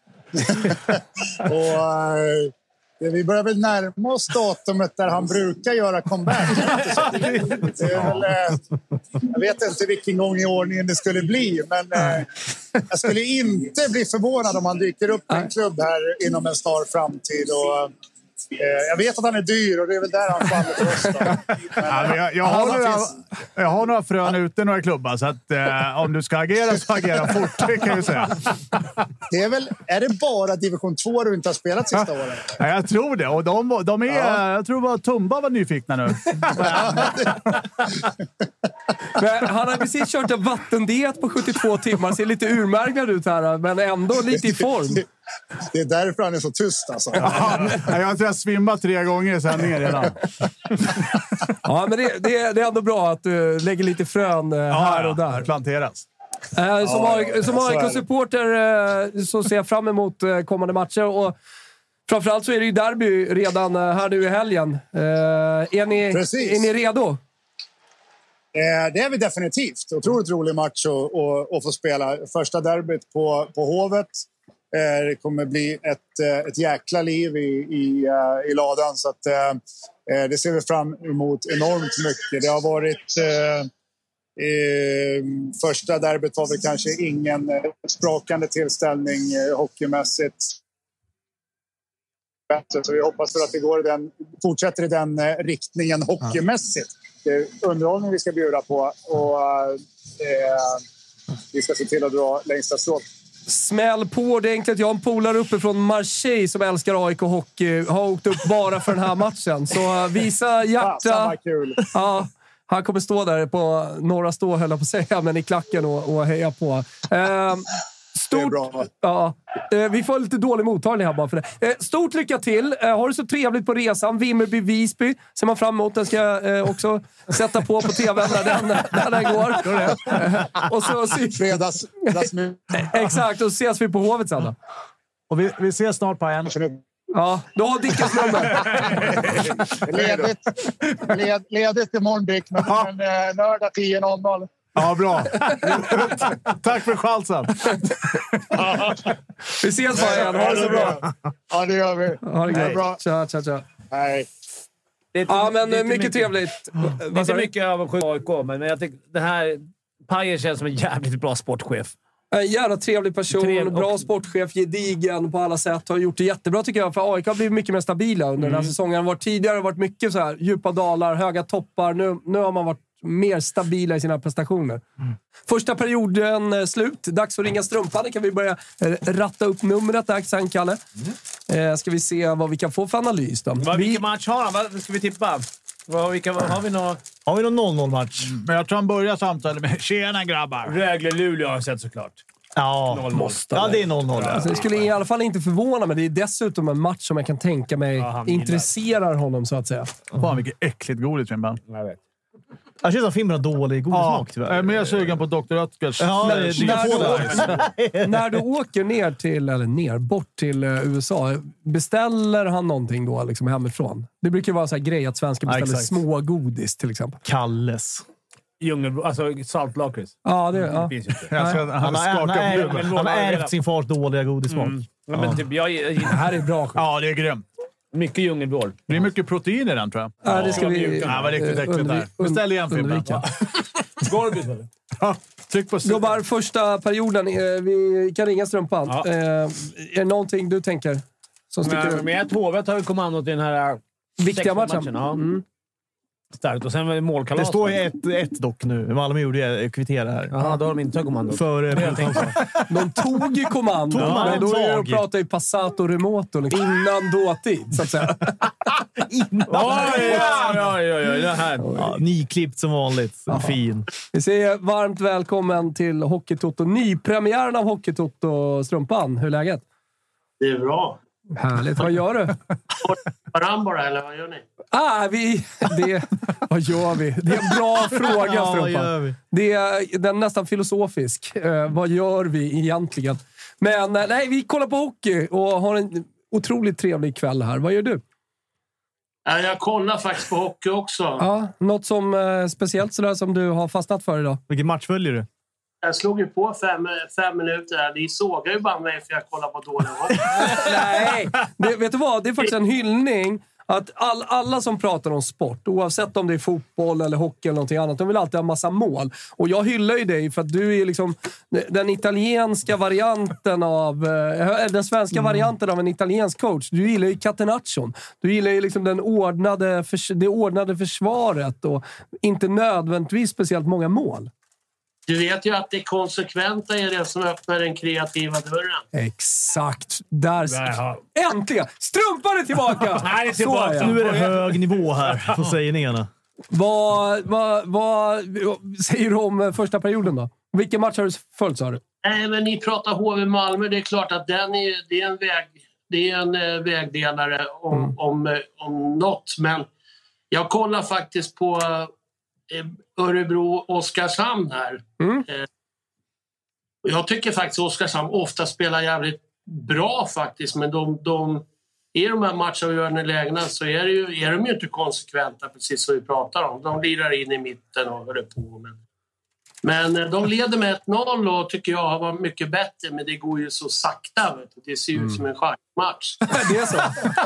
Speaker 8: Och vi börjar väl närma oss datumet där han brukar göra comeback. Det är väl, jag vet inte vilken gång i ordningen det skulle bli, men jag skulle inte bli förvånad om han dyker upp i en klubb här inom en snar framtid. Och jag vet att han är dyr och det är väl där han faller för oss då.
Speaker 6: Jag har några frön ute i några klubbar, så att om du ska agera så agera fort, det kan jag säga.
Speaker 8: Det är det bara division 2 du inte har spelat sista året?
Speaker 6: Ja, jag tror det. Och de är... Ja. Jag tror bara Tumba var nyfikna nu.
Speaker 3: Men han har precis kört en vattendiet på 72 timmar. Ser lite urmärglad ut här, men ändå lite i form.
Speaker 8: Det är därför han är så tyst alltså.
Speaker 6: Ja, jag tror jag svimmat 3 gånger i sändningen redan.
Speaker 3: Ja, men det är ändå bra att du lägger lite frön här och där.
Speaker 6: Planteras.
Speaker 3: Som AIK-supporter så ser jag fram emot kommande matcher. Och framförallt så är det ju derby redan här nu i helgen. Är ni redo?
Speaker 8: Det är vi definitivt. Otroligt rolig match att få spela. Första derbyt på Hovet. Det kommer bli ett jäkla liv i ladan, så att det ser vi fram emot enormt mycket. Det har varit första derbyt var väl kanske ingen sprakande tillställning hockeymässigt. Så vi hoppas för att det fortsätter i den riktningen hockeymässigt. Det är underhållning vi ska bjuda på, och vi ska se till att dra längsta strået.
Speaker 3: Smäll på det enkelt. Jag har en polare uppe från Marseille som älskar AIK hockey. Har åkt upp bara för den här matchen. Så visa hjärta.
Speaker 8: Kul.
Speaker 3: Ja, han kommer stå där på norra stå, höll jag på att säga, men i klacken och heja på. Stort, ja, vi får lite dålig mottagning här bara för det. Stort lycka till. Har du så trevligt på resan. Vimmerby-Visby ser man fram emot. Den ska jag också sätta på tvn när den går. Och så
Speaker 8: fredags.
Speaker 3: Exakt, och så ses vi på Hovet sen då.
Speaker 6: Och vi ses snart på en.
Speaker 3: Ja, då har Dickas nummer.
Speaker 8: Ledigt imorgon, Dick, men lördag 10:00.
Speaker 6: Ja, bra. Tack för chansen.
Speaker 3: Vi ses bara igen. Ha det så bra.
Speaker 8: Ja, det gör vi.
Speaker 3: Ha det bra. Tja.
Speaker 8: Hej.
Speaker 3: Ja, men mycket trevligt.
Speaker 5: Det är inte mycket av en AIK, men jag tycker den här Pajer känns som en jävligt bra sportchef.
Speaker 3: En jävla trevlig person, bra sportchef, gedigen på alla sätt. Har gjort det jättebra tycker jag, för AIK har blivit mycket mer stabila under den här säsongen. Tidigare har varit mycket så här djupa dalar, höga toppar. Nu har man varit mer stabila i sina prestationer. Första perioden slut. Dags att ringa strumpan. Det kan vi börja ratta upp numret där sen, Kalle. Ska vi se vad vi kan få för analys då.
Speaker 5: Vilken match har han? Vad ska vi tippa? Har vi någon
Speaker 6: 0-0-match? Men jag tror han börjar samtalet med tjena grabbar.
Speaker 5: Rögle-Luleå har jag sett såklart.
Speaker 6: Ja,
Speaker 5: 0-0.
Speaker 6: Ja, det är 0-0.
Speaker 3: Alltså, det skulle i alla fall inte förvåna mig. Det är dessutom en match som jag kan tänka mig intresserar honom, så att säga.
Speaker 6: Fan, vilket äckligt godis, Fimban.
Speaker 5: Jag vet.
Speaker 4: Jag känner att Fimban har dålig godismak, tyvärr.
Speaker 6: Jag är mer sugen på Dr. Oetkers.
Speaker 3: När du åker bort till USA, beställer han någonting då liksom hemifrån? Det brukar vara så här grej att svenskar beställer små godis till exempel.
Speaker 4: Kalles.
Speaker 5: Alltså saltlakrits.
Speaker 3: Ja, det
Speaker 5: finns inte.
Speaker 6: Han
Speaker 4: har ärvt sin fars dåliga godismak.
Speaker 5: Ja, men typ,
Speaker 3: det här är bra skit.
Speaker 6: Ja, det är grymt.
Speaker 5: Mycket djungelvrål.
Speaker 6: Det blir mycket protein i den, tror jag.
Speaker 3: Ja, det ska vi...
Speaker 6: Ja, vad riktigt äckligt där. Beställ igen, Fimban.
Speaker 5: Gorbis, eller?
Speaker 6: Ja, tryck på...
Speaker 3: Gubbar, första perioden. Vi kan ringa strumpan. Ja. Är det någonting du tänker som sticker ut?
Speaker 5: Men jag Hovet har ju kommandot i den här
Speaker 3: viktiga matchen.
Speaker 5: Ja. Starkt. Och sen var det målkalas.
Speaker 4: Det står ju 1-1 dock nu. Malmö gjorde jag kvittera här.
Speaker 5: Ja, då har de inte tagit kommando.
Speaker 3: De tog ju kommando. Men då är det att prata i Passato Remoto innan dåtid, så att säga.
Speaker 5: Oj, det här.
Speaker 4: Ja, nyklippt som vanligt. Fin.
Speaker 3: Vi säger varmt välkommen till Hockeytoto. Nypremiären av Hockeytoto, Strumpan. Hur är läget?
Speaker 9: Det är bra.
Speaker 3: Härligt. Vad gör du?
Speaker 9: Bara, eller vad gör ni?
Speaker 3: Vad gör vi? Det är en bra fråga, Strumpan. Den är nästan filosofisk. Vad gör vi egentligen? Men nej, vi kollar på hockey och har en otroligt trevlig kväll här. Vad gör du?
Speaker 9: Jag kollar faktiskt på hockey också.
Speaker 3: Ja, något som speciellt sådär som du har fastnat för idag?
Speaker 4: Vilken match följer du?
Speaker 9: Jag slog ju på 5 minuter här. Ni sågar ju bara mig för jag kollar på dålig hockey.
Speaker 3: Nej, vet du vad? Det är faktiskt en hyllning att alla som pratar om sport, oavsett om det är fotboll eller hockey eller någonting annat, de vill alltid ha massa mål. Och jag hyllar ju dig för att du är liksom den italienska varianten av den svenska varianten av en italiensk coach. Du gillar ju catenaccion. Du gillar ju liksom det ordnade försvaret och inte nödvändigtvis speciellt många mål.
Speaker 9: Du vet ju att det konsekventa är det som öppnar den kreativa dörren.
Speaker 3: Exakt. Äntligen! Strumpan är tillbaka!
Speaker 5: Nej, tillbaka.
Speaker 4: Nu är det hög nivå här på sägningarna.
Speaker 3: Vad säger du om första perioden då? Vilken match har du följt, sa du?
Speaker 9: Nej, men ni pratar HV Malmö. Det är klart att det är en vägdelare om något. Men jag kollar faktiskt på Örebro-Oskarshamn här. Jag tycker faktiskt Oskarshamn ofta spelar jävligt bra faktiskt, men i de här matchavgörande lägena så är de ju inte konsekventa, precis som vi pratar om. De lirar in i mitten och håller på. Men de leder med 1-0 och tycker jag har varit mycket bättre, men det går ju så sakta. Vet du. Det ser ut som en schackmatch.
Speaker 3: Det är så.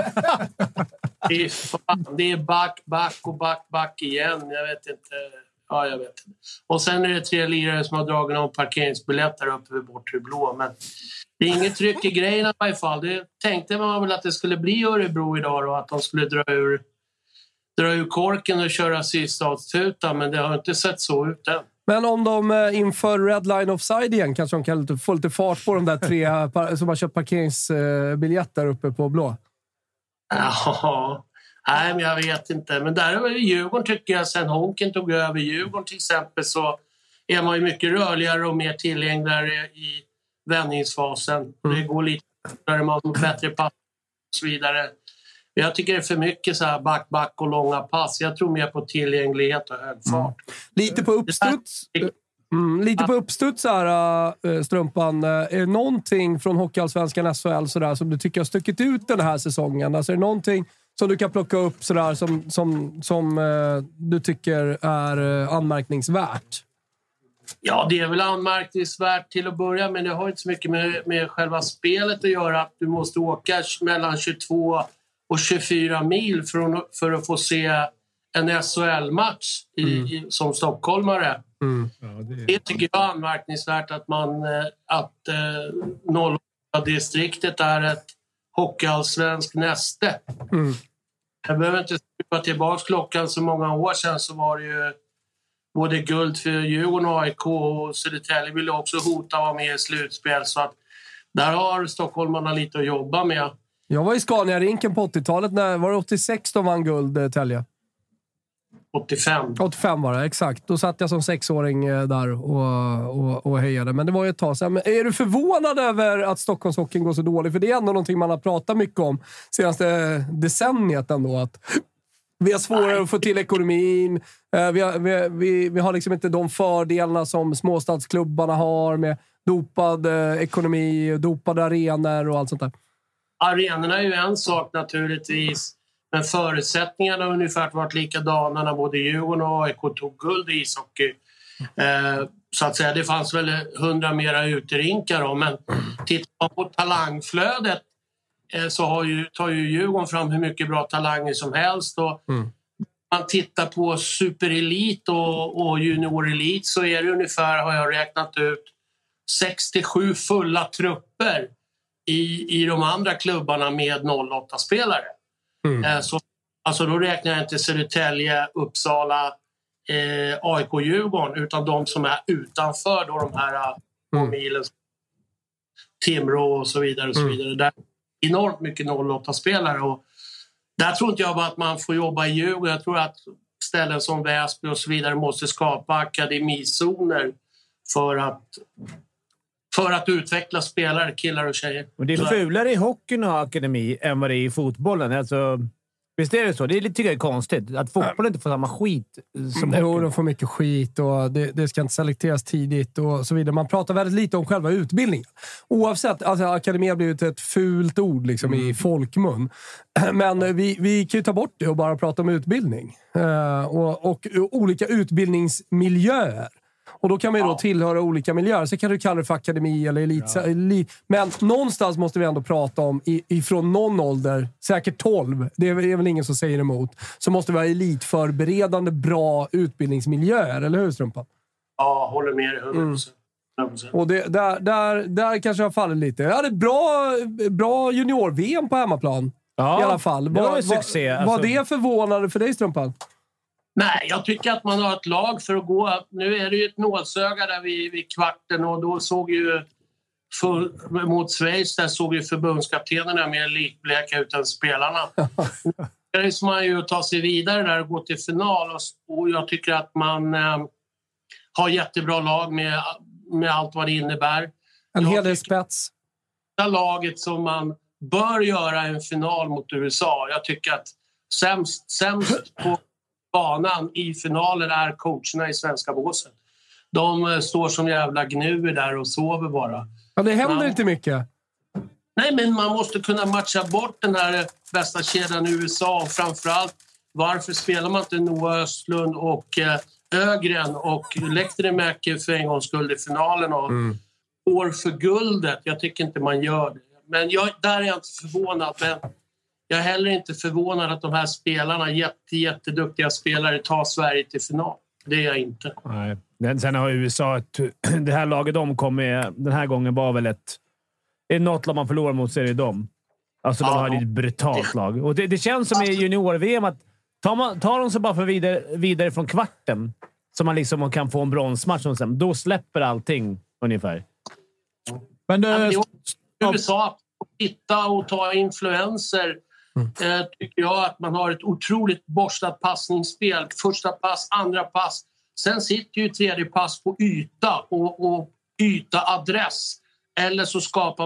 Speaker 9: Det är back igen. Jag vet inte. Ja, jag vet inte. Och sen är det 3 lirare som har dragit någon parkeringsbiljett där uppe vid bortre blå. Men det är inget tryck i grejerna i alla fall. Det tänkte man väl att det skulle bli Örebro idag då, att de skulle dra ur korken och köra sista, men det har inte sett så ut än.
Speaker 3: Men om de inför Red Line Offside igen kanske de kan få lite fart på de där 3 som har köpt parkeringsbiljetter uppe på blå?
Speaker 9: Ja, nej, men jag vet inte. Men där är väl Djurgården, tycker jag, sen Honken tog över Djurgården till exempel, så är man ju mycket rörligare och mer tillgängligare i vändningsfasen. Det går lite där man har bättre pass och så vidare. Jag tycker det är för mycket så här back och långa pass. Jag tror mer på tillgänglighet och hög fart.
Speaker 3: Lite på uppstuds här, Strumpan. Är det någonting från Hockeyallsvenskan SHL sådär som du tycker har stuckit ut den här säsongen? Alltså är det någonting som du kan plocka upp sådär som du tycker är anmärkningsvärt?
Speaker 9: Ja, det är väl anmärkningsvärt till att börja, men det har inte så mycket med själva spelet att göra. Att du måste åka mellan 22 och 24 mil för att få se en SHL-match som stockholmare. Det tycker jag är anmärkningsvärt, att att 08-distriktet är ett hockeyallsvensk näste. Jag behöver inte skruva tillbaka klockan så många år sedan, så var det ju både guld för Djurgården och AIK, och Södertälje ville också hota att vara med i slutspel, så att där har stockholmarna lite att jobba med. Jag
Speaker 3: var i Scania-rinken på 80-talet. Var det 86 de vann guld, Tälje? 85 var det, exakt. Då satt jag som 6-åring där och hejade. Men det var ju ett tag sedan. Men är du förvånad över att Stockholmshockeyn går så dåligt? För det är ändå någonting man har pratat mycket om senaste decenniet ändå. Att vi har svårare att få till ekonomin. Vi har liksom inte de fördelarna som småstadsklubbarna har med dopad ekonomi, dopade arenor och allt sånt där.
Speaker 9: Arenorna är ju en sak naturligtvis, men förutsättningarna har ungefär varit likadana när både Djurgården och AIK tog guld i ishockey. Så att säga, det fanns väl 100 mera uterinkar då, men tittar man på talangflödet så tar ju Djurgården fram hur mycket bra talanger som helst. Och man tittar på superelit och juniorelit, så är det ungefär, har jag räknat ut, 67 fulla trupper i de andra klubbarna med 08-spelare. Så alltså då räknar jag inte Södertälje, Uppsala, AIK, Djurgården, utan de som är utanför då de här milen, Timrå och så vidare. Och så vidare. Där är enormt mycket 08-spelare, och Där tror inte jag bara att man får jobba i Djurgården. Jag tror att ställen som Väsby och så vidare måste skapa akademizoner för att utveckla spelare, killar och tjejer.
Speaker 5: Och det är fulare i hockeyn och akademi än vad det är i fotbollen. Alltså, visst är det så? Det är lite, tycker jag, är konstigt att fotbollen inte får samma skit som hockeyn.
Speaker 3: Jo, de får mycket skit och det ska inte selekteras tidigt och så vidare. Man pratar väldigt lite om själva utbildningen. Oavsett, alltså akademi har blivit ett fult ord liksom, i folkmun. Men vi kan ju ta bort det och bara prata om utbildning. Och olika utbildningsmiljöer. Och då kan man ju då tillhöra olika miljöer. Så kan du kalla det för akademi eller elit. Men någonstans måste vi ändå prata om ifrån någon ålder, säkert 12, det är väl ingen som säger emot, så måste vi ha elitförberedande bra utbildningsmiljöer, eller hur Strumpan?
Speaker 9: Ja, håller med dig 100%.
Speaker 3: Och där kanske jag faller lite. Ja, det är bra junior-VM på hemmaplan. Ja, i alla fall.
Speaker 5: Det var en succé.
Speaker 3: Var det förvånande för dig, Strumpan?
Speaker 9: Nej, jag tycker att man har ett lag för att gå. Nu är det ju ett nålsöga där vid kvarten och då såg ju mot Schweiz där såg ju förbundskaptenerna mer likbleka ut än spelarna. Det är man ju att ta sig vidare där och gå till final och jag tycker att man har jättebra lag med allt vad det innebär.
Speaker 3: En hel del spets.
Speaker 9: Det laget som man bör göra en final mot USA. Jag tycker att sämst på banan i finalen är coacherna i svenska båsen. De står som jävla gnuer där och sover bara.
Speaker 3: Ja, det händer inte mycket.
Speaker 9: Nej, men man måste kunna matcha bort den här bästa kedjan i USA. Och framförallt, varför spelar man inte Noah Östlund och Ögren och Lehterimäki för en gångs skull i finalen och år för guldet? Jag tycker inte man gör det. Men där är jag inte förvånad. Men jag är heller inte förvånad att de här spelarna, jätteduktiga spelare, tar Sverige till final. Det är jag inte.
Speaker 5: Nej. Men sen har USA det här laget de kom med den här gången var väl är något lag man förlorar mot så är det de. Alltså de har ett brutalt lag. Och det känns som i junior-VM att tar de så bara för vidare från kvarten så man liksom kan få en bronsmatch och sen, då släpper allting ungefär.
Speaker 9: Men USA, titta och ta influenser. Tycker jag att man har ett otroligt borstat passningsspel. Första pass, andra pass. Sen sitter ju tredje pass på yta och yta-adress. Eller så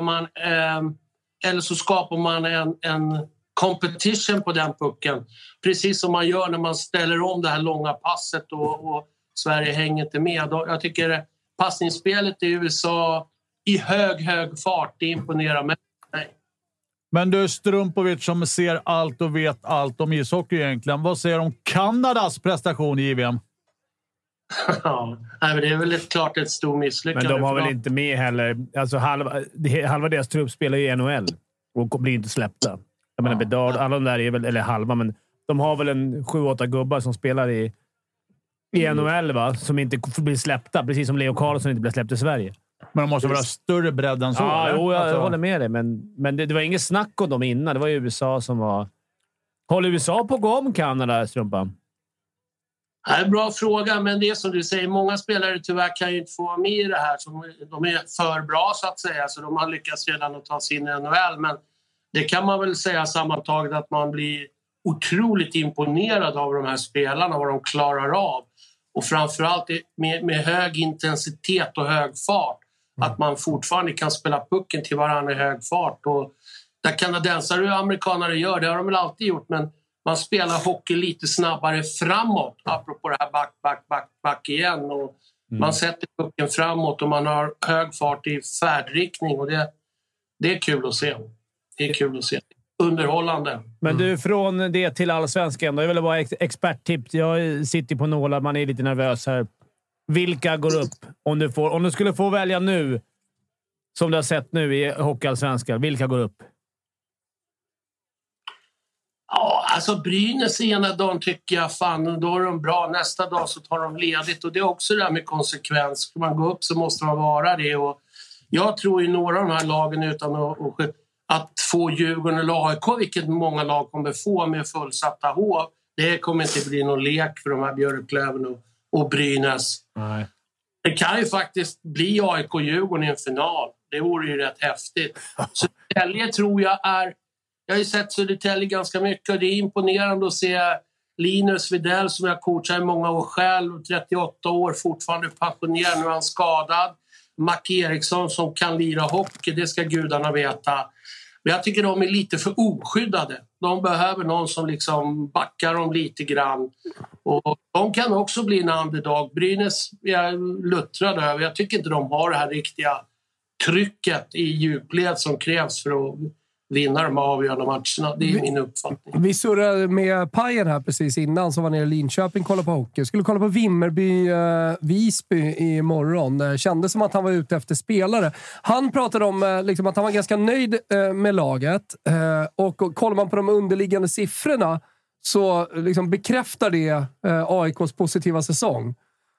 Speaker 9: skapar man en competition på den pucken. Precis som man gör när man ställer om det här långa passet och Sverige hänger inte med. Jag tycker passningsspelet i USA i hög fart, det imponerar mig.
Speaker 6: Men du, Strumpovic som ser allt och vet allt om ishockey egentligen. Vad säger du om Kanadas prestation i JVM?
Speaker 9: Ja, men det är väl klart ett stort misslyckande.
Speaker 5: Men de har väl inte med heller. Alltså halva deras trupp spelar i NHL och blir inte släppta. Jag menar, Bedard, alla de där är väl, eller halva, men de har väl en 7-8 gubbar som spelar i NHL, va? Som inte blir släppta. Precis som Leo Karlsson inte blir släppt i Sverige.
Speaker 6: Men de måste vara större bredd än så.
Speaker 5: Ja, jag håller med dig. Men det var inget snack om dem innan. Det var ju USA som var... Håller USA på att gå om Kanada, Strumpan?
Speaker 9: Det är en bra fråga, men det är som du säger. Många spelare tyvärr kan ju inte få vara med i det här. De är för bra, så att säga. Så de har lyckats redan att ta sig in i NHL. Men det kan man väl säga sammantaget att man blir otroligt imponerad av de här spelarna. Vad de klarar av. Och framförallt med hög intensitet och hög fart. Att man fortfarande kan spela pucken till varandra i hög fart. Och där kanadensare och amerikanare gör, det har de väl alltid gjort. Men man spelar hockey lite snabbare framåt. Apropå det här back igen. Och man sätter pucken framåt och man har hög fart i färdriktning. Och det är kul att se. Det är kul att se. Underhållande. Men
Speaker 5: du, från det till allsvenskan. Då är väl bara experttips. Jag sitter på nålar, man är lite nervös här. Vilka går upp? Om du skulle få välja nu, som du har sett nu i hockeyallsvenskan, vilka går upp?
Speaker 9: Ja, alltså Brynäs ena dagen tycker jag, fan, då är de bra. Nästa dag så tar de ledigt. Och det är också det här med konsekvens. Ska man gå upp så måste man vara det. Och jag tror ju några av de här lagen utan att få Djurgården eller AIK, vilket många lag kommer få med fullsatta hov. Det kommer inte bli någon lek för de här Björklöven och Brynäs. Nej. Det kan ju faktiskt bli AIK och Djurgården i en final. Det vore ju rätt häftigt. Så Södertälje tror jag är Jag har ju sett Södertälje ganska mycket och det är imponerande att se Linus Widell som jag coachar i många år själv, 38 år, fortfarande passionerad, nu är han skadad. Mac Eriksson som kan lira hockey, det ska gudarna veta. Men jag tycker de är lite för oskyddade. De behöver någon som liksom backar dem lite grann. Och de kan också bli en underdog. Brynäs är jag luttrad över. Jag tycker inte de har det här riktiga trycket i djupled som krävs för att vinna de avgörande matcherna. Det är min uppfattning.
Speaker 3: Vi surrade med Pajen här precis innan som var nere i Linköping och kollade på hockey. Skulle kolla på Vimmerby, Visby imorgon. Kändes som att han var ute efter spelare. Han pratade om liksom, att han var ganska nöjd med laget. Och kollar man på de underliggande siffrorna så liksom, bekräftar det AIKs positiva säsong.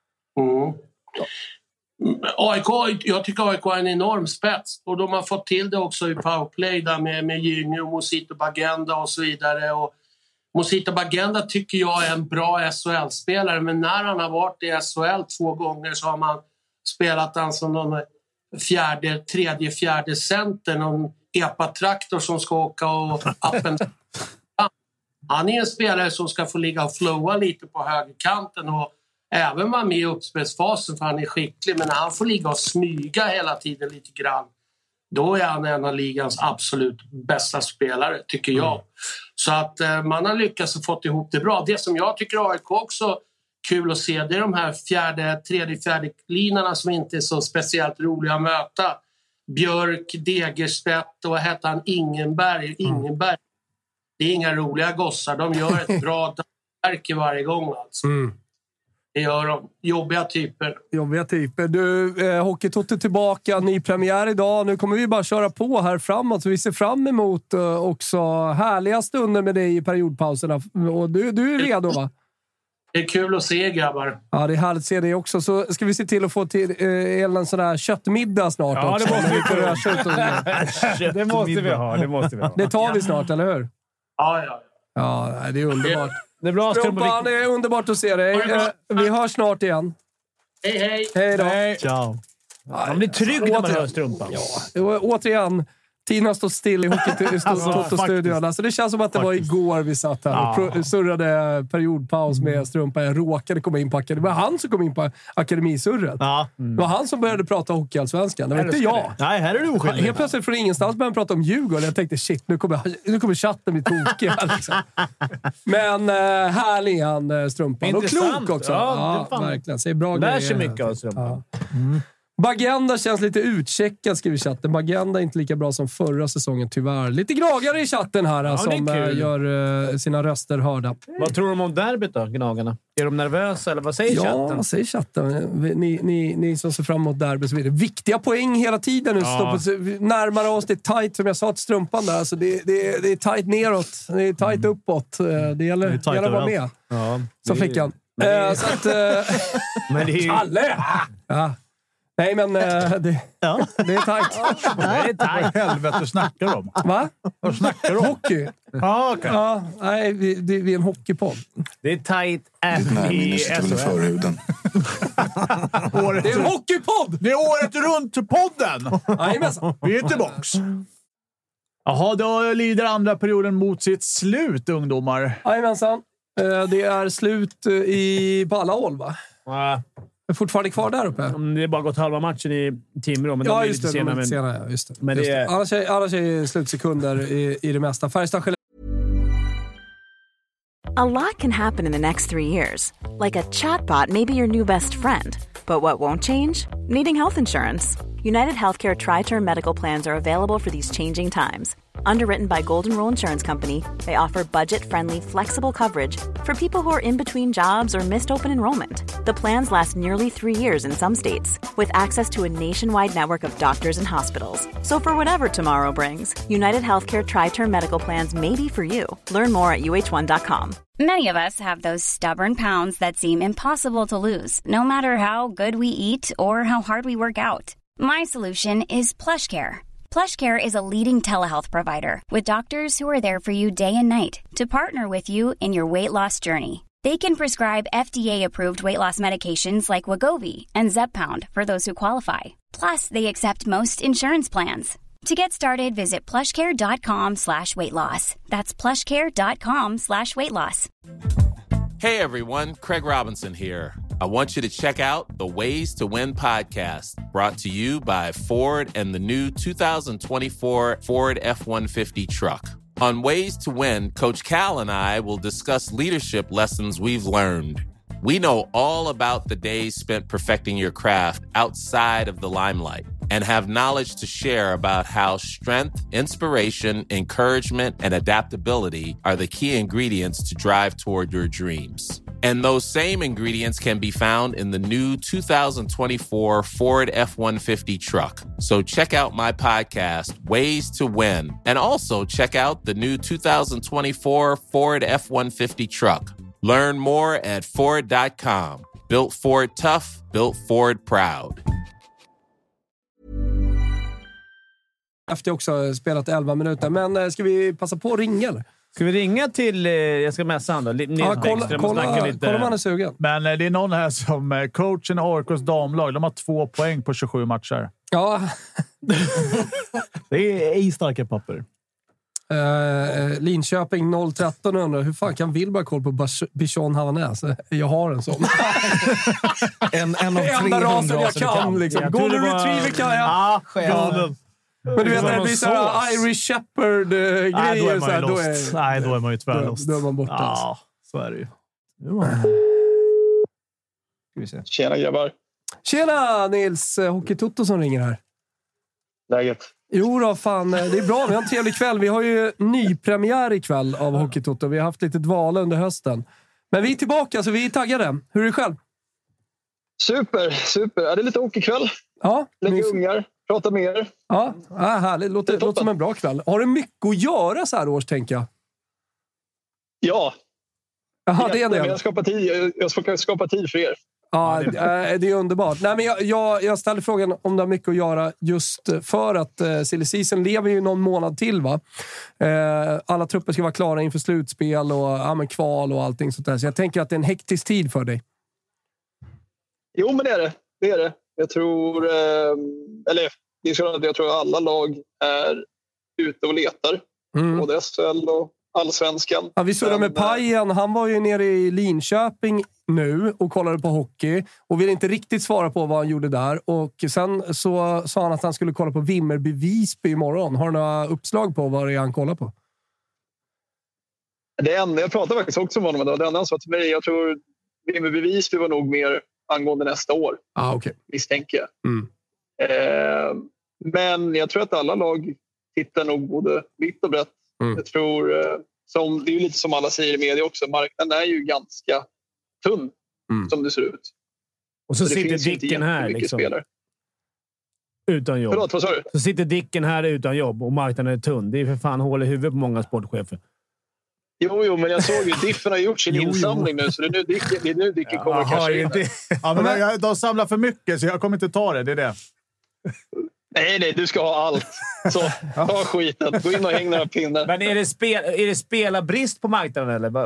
Speaker 9: Jag tycker AIK är en enorm spets och de har fått till det också i powerplay där med Gynge och Mosito Bagenda och så vidare. Och Mosito Bagenda tycker jag är en bra SHL-spelare, men när han har varit i SHL 2 gånger så har man spelat han som någon tredje, fjärde center, någon epa-traktor som ska åka och appen. Han är en spelare som ska få ligga och flowa lite på högerkanten och även vara med i uppspelsfasen för han är skicklig, men när han får ligga och smyga hela tiden lite grann, då är han en av ligans absolut bästa spelare, tycker jag. Så att man har lyckats och fått ihop det bra. Det som jag tycker AIK också kul att se, det är de här tredje, fjärde linjerna som inte är så speciellt roliga att möta. Björk, Degerstedt och vad heter han? Ingenberg. Det är inga roliga gossar. De gör ett bra verk varje gång alltså. Det gör de. Jobbiga typer.
Speaker 3: Du, Hockeytoto tillbaka, ny premiär idag. Nu kommer vi bara köra på här framåt. Så vi ser fram emot också härliga stunder med dig i periodpauserna. Och du är redo, va?
Speaker 9: Det är kul att se, grabbar.
Speaker 3: Ja, det är härligt att se dig också. Så ska vi se till att få till en sån här köttmiddag snart också.
Speaker 5: Det måste vi ha.
Speaker 3: Det tar vi snart, eller hur?
Speaker 9: Ja.
Speaker 3: Ja, det är underbart.
Speaker 5: Det är bra,
Speaker 3: Strumpan, det är underbart att se dig. Vi hörs snart igen.
Speaker 9: Hej.
Speaker 3: Hej då.
Speaker 4: Ciao.
Speaker 5: Man blir trygg när man hör Strumpan.
Speaker 3: Ja. Återigen, Tina står still i Hockeytoto-studion. Alltså det känns som att det var igår vi satt här och surrade periodpaus med Strumpan. Jag råkade komma in på akademin. Det var han som kom in på akademisurret. Det var han som började prata hockeyallsvenskan. Det var inte jag.
Speaker 4: Nej, här är du oskyldig.
Speaker 3: Helt plötsligt från ingenstans började han prata om Djurgården. Jag tänkte, shit, nu kommer chatten bli tokig. Liksom. Men härlig han, Strumpan.
Speaker 5: Intressant.
Speaker 3: Och klok också. Ja, verkligen. Säger bra
Speaker 5: grejer. Lär sig mycket av Strumpan.
Speaker 3: Bagenda känns lite utcheckad, skriver chatten. Bagenda är inte lika bra som förra säsongen, tyvärr. Lite gnagare i chatten här som gör sina röster hörda.
Speaker 5: Vad tror de om derbyt då, gnagarna? Är de nervösa eller vad säger chatten?
Speaker 3: Ja, vad säger chatten? Ni som ser fram emot derby så vidare. Viktiga poäng hela tiden nu. Närmare oss, det är tight som jag sa till Strumpan där. Alltså det är tight neråt, det är tight uppåt. Det gäller att vara med.
Speaker 5: Ja,
Speaker 3: så fick han. Så att...
Speaker 5: Men det är ju...
Speaker 3: Kalle! Ja. Nej, men det är tajt.
Speaker 6: Vad helvete snackar de om?
Speaker 3: Va?
Speaker 6: Vad snackar de om?
Speaker 3: Hockey.
Speaker 6: Okay.
Speaker 3: Ja, nej, vi är en hockeypodd.
Speaker 5: Det är tajt
Speaker 10: i förhuden.
Speaker 3: Det är en hockeypodd!
Speaker 6: Det är året runt-podden! Vi är tillbaks. Jaha, då lider andra perioden mot sitt slut, ungdomar.
Speaker 3: Jajamensan. Det är slut på alla håll, va? Är fortfarande kvar där uppe?
Speaker 5: Det är bara gått halva matchen i Timrå, men
Speaker 3: ja, just det. Just det.
Speaker 5: Men det
Speaker 3: annars är slutsekunder i det mesta. Färjestad.
Speaker 11: A lot can happen in the next 3 years. Like a chatbot may be your new best friend. But what won't change? Needing health insurance. United Healthcare Tri-Term Medical Plans are available for these changing times. Underwritten by Golden Rule Insurance Company, they offer budget-friendly, flexible coverage for people who are in between jobs or missed open enrollment. The plans last nearly 3 years in some states, with access to a nationwide network of doctors and hospitals. So for whatever tomorrow brings, United Healthcare Tri-Term Medical Plans may be for you. Learn more at uh1.com.
Speaker 12: Many of us have those stubborn pounds that seem impossible to lose, no matter how good we eat or how hard we work out. My solution is PlushCare. PlushCare is a leading telehealth provider with doctors who are there for you day and night to partner with you in your weight loss journey. They can prescribe FDA-approved weight loss medications like Wegovy and Zepbound for those who qualify. Plus, they accept most insurance plans. To get started, visit plushcare.com/weightloss. That's plushcare.com/weightloss.
Speaker 13: Hey everyone, Craig Robinson here. I want you to check out the Ways to Win podcast, brought to you by Ford and the new 2024 Ford F-150 truck. On Ways to Win, Coach Cal and I will discuss leadership lessons we've learned. We know all about the days spent perfecting your craft outside of the limelight and have knowledge to share about how strength, inspiration, encouragement, and adaptability are the key ingredients to drive toward your dreams. And those same ingredients can be found in the new 2024 Ford F-150 truck. So check out my podcast, Ways to Win, and also check out the new 2024 Ford F-150 truck. Learn more at Ford.com. Built Ford tough, built Ford proud.
Speaker 3: Efter också spelat 11 minuter. Men ska vi passa på att ringa eller?
Speaker 5: Ska vi ringa till... jag ska mässa han då.
Speaker 3: Kolla om han är sugen.
Speaker 6: Men det är någon här som coachen AIKs damlag. De har 2 poäng på 27 matcher.
Speaker 3: Ja.
Speaker 4: Det är ej starka papper.
Speaker 3: Linköping 013 undrar. Hur fan kan Wilbur koll på Bichon Havanäs? Jag har en sån.
Speaker 7: en av 300
Speaker 3: enda rasen jag kan. Liksom. Golden Retriever kan jag.
Speaker 7: Ja,
Speaker 3: golden. Men du vet, det blir såhär Irish Shepherd-grejer.
Speaker 4: Då är man ju tvärlost.
Speaker 3: Då är man borta.
Speaker 4: Ja, så är det ju.
Speaker 14: Tjena grabbar.
Speaker 3: Tjena Nils, Hockey-Toto som ringer här.
Speaker 14: Läget?
Speaker 3: Jo då, fan, det är bra. Vi har en trevlig kväll. Vi har ju nypremiär ikväll av Hockey-Toto. Vi har haft lite dvala under hösten. Men vi är tillbaka, så vi är taggade. Hur är det själv?
Speaker 14: Super. Är det lite hockeykväll?
Speaker 3: Ja.
Speaker 14: Lägga ungar, prata med er.
Speaker 3: Ja, härligt. Låter som en bra kväll. Har du mycket att göra så här års, tänker jag?
Speaker 14: Ja.
Speaker 3: Jaha, det är det.
Speaker 14: Jag ska skapa tid för er.
Speaker 3: Ja, det är underbart. Nej, men jag ställer frågan om det har mycket att göra just för att silly season lever ju någon månad till, va? Alla trupper ska vara klara inför slutspel och kval och allting sånt där. Så jag tänker att det är en hektisk tid för dig.
Speaker 14: Jo, men det är det. Jag tror... jag tror att alla lag är ute och letar. Både SHL och Allsvenskan.
Speaker 3: Ja, vi såg med Pajen. Han var ju nere i Linköping nu och kollade på hockey och ville inte riktigt svara på vad han gjorde där. Och sen så sa han att han skulle kolla på Vimmerby Visby imorgon. Har du några uppslag på vad det är han kollar på?
Speaker 14: Det enda, jag pratade faktiskt också med honom idag. Det enda han sa till mig, jag tror Vimmerby Visby var nog mer angående nästa år.
Speaker 3: Okay.
Speaker 14: Misstänker jag. Men jag tror att alla lag tittar nog både vitt och brett. Jag tror, det är ju lite som alla säger i media också, marknaden är ju ganska tunn som det ser ut.
Speaker 5: Och så sitter Dicken här liksom. Utan jobb.
Speaker 14: Förlåt, vad sa du?
Speaker 5: Så sitter Dicken här utan jobb och marknaden är tunn. Det är för fan hål i huvudet på många sportchefer.
Speaker 14: Jo, men jag såg ju Diffen har gjort sin insamling nu, så det är nu Dicken kommer kanske in.
Speaker 6: Men de samlar för mycket, så jag kommer inte ta det är det.
Speaker 14: Nej, du ska ha allt. Så, ta skiten. Gå in och häng några pinnar.
Speaker 5: Men är det spelarbrist på marknaden, eller?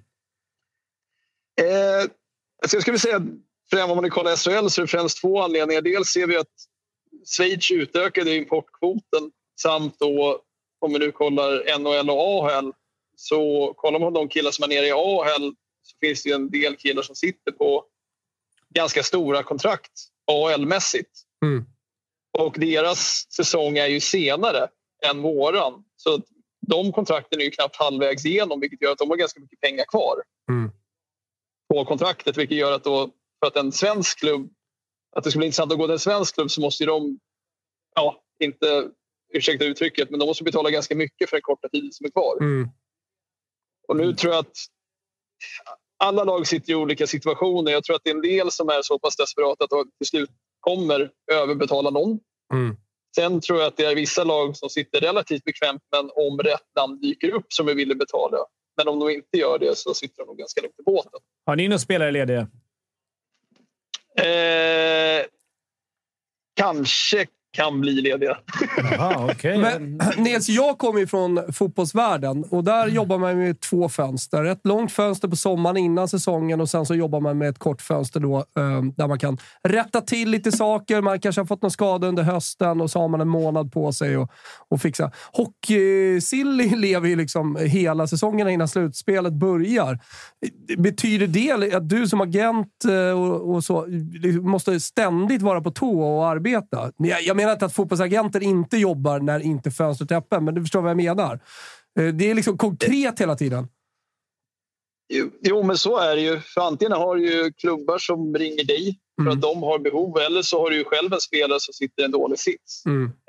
Speaker 14: Jag skulle säga att om man kollar SHL så är det främst 2 anledningar. Dels ser vi att Schweiz utökade importkvoten samt då, om vi nu kollar NHL och AHL, så kollar man de killar som är nere i AHL så finns det ju en del killar som sitter på ganska stora kontrakt AHL-mässigt. Och deras säsong är ju senare än våran. Så de kontrakten är ju knappt halvvägs igenom, vilket gör att de har ganska mycket pengar kvar på kontraktet. Vilket gör att då, för att en svensk klubb, att det skulle bli intressant att gå till en svensk klubb, så måste ju de, inte, ursäkta uttrycket, men de måste betala ganska mycket för den korta tiden som är kvar. Och nu tror jag att alla lag sitter i olika situationer. Jag tror att det är en del som är så pass desperata att de till slut kommer överbetala någon. Sen tror jag att det är vissa lag som sitter relativt bekvämt, men om rätt namn dyker upp som är villiga betala. Men om de inte gör det så sitter de nog ganska långt i båten.
Speaker 5: Har ni några spelare lediga?
Speaker 14: Kanske kan bli lediga.
Speaker 5: Aha, okay.
Speaker 3: Men Nils, jag kommer ju från fotbollsvärlden och där jobbar man med 2 fönster. Ett långt fönster på sommaren innan säsongen och sen så jobbar man med ett kort fönster då, där man kan rätta till lite saker. Man kanske har fått någon skada under hösten och så har man en månad på sig och fixa. Hockey-silly lever ju liksom hela säsongen innan slutspelet börjar. Betyder det att du som agent och så måste ständigt vara på tå och arbeta? Jag menar inte att fotbollsagenter inte jobbar när inte fönstret är öppen, men du förstår vad jag menar. Det är liksom konkret hela tiden.
Speaker 14: Jo, men så är det ju. För antingen har du ju klubbar som ringer dig för att de har behov, eller så har du ju själv en spelare som sitter i en dålig sits.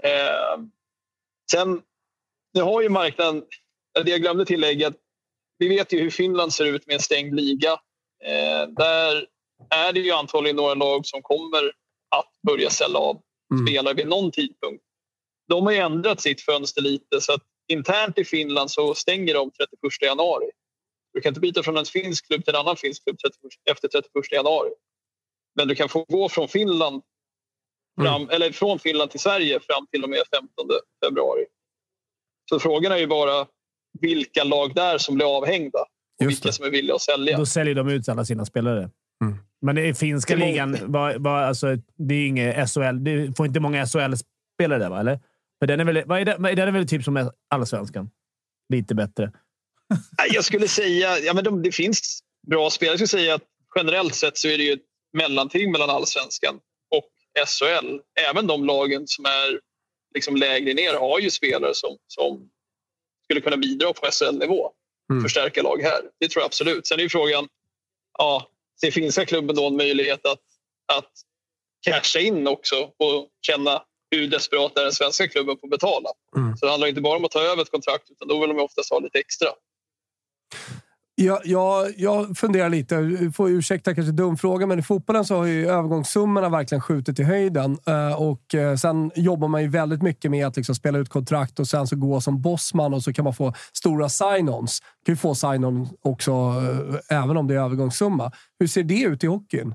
Speaker 14: Sen, nu har ju marknaden, det jag glömde tillägga, vi vet ju hur Finland ser ut med en stängd liga. Där är det ju antagligen några lag som kommer att börja sälja av spelare vid någon tidpunkt. De har ju ändrat sitt fönster lite, så att internt i Finland så stänger de 31 januari. Du kan inte byta från en finsk klubb till en annan finsk klubb efter 31 januari. Men du kan få gå från Finland eller från Finland till Sverige fram till och med 15 februari. Så frågan är ju bara vilka lag där som blir avhängda och vilka som är villiga att sälja.
Speaker 5: Då säljer de ut alla sina spelare. Men i finska ligan alltså, det är inget SHL. Du får inte många SHL-spelare där, va? Eller? För den är väl, den är väl typ som allsvenskan. Lite bättre.
Speaker 14: Jag skulle säga, det finns bra spelare. Jag skulle säga att generellt sett så är det ju ett mellanting mellan allsvenskan och SHL. Även de lagen som är liksom lägre ner har ju spelare som skulle kunna bidra på SHL-nivå. Förstärka lag här. Det tror jag absolut. Sen är ju frågan, ser finska klubben då en möjlighet att casha in också och känna hur desperat är den svenska klubben på att betala. Så det handlar inte bara om att ta över ett kontrakt, utan då vill de oftast ha lite extra.
Speaker 3: Jag funderar lite, du får ursäkta kanske dum fråga, men i fotbollen så har ju övergångssummorna verkligen skjutit i höjden och sen jobbar man ju väldigt mycket med att liksom spela ut kontrakt och sen så gå som bossman och så kan man få stora sign-ons. Kan ju få sign-on också även om det är övergångssumma. Hur ser det ut i hockeyn?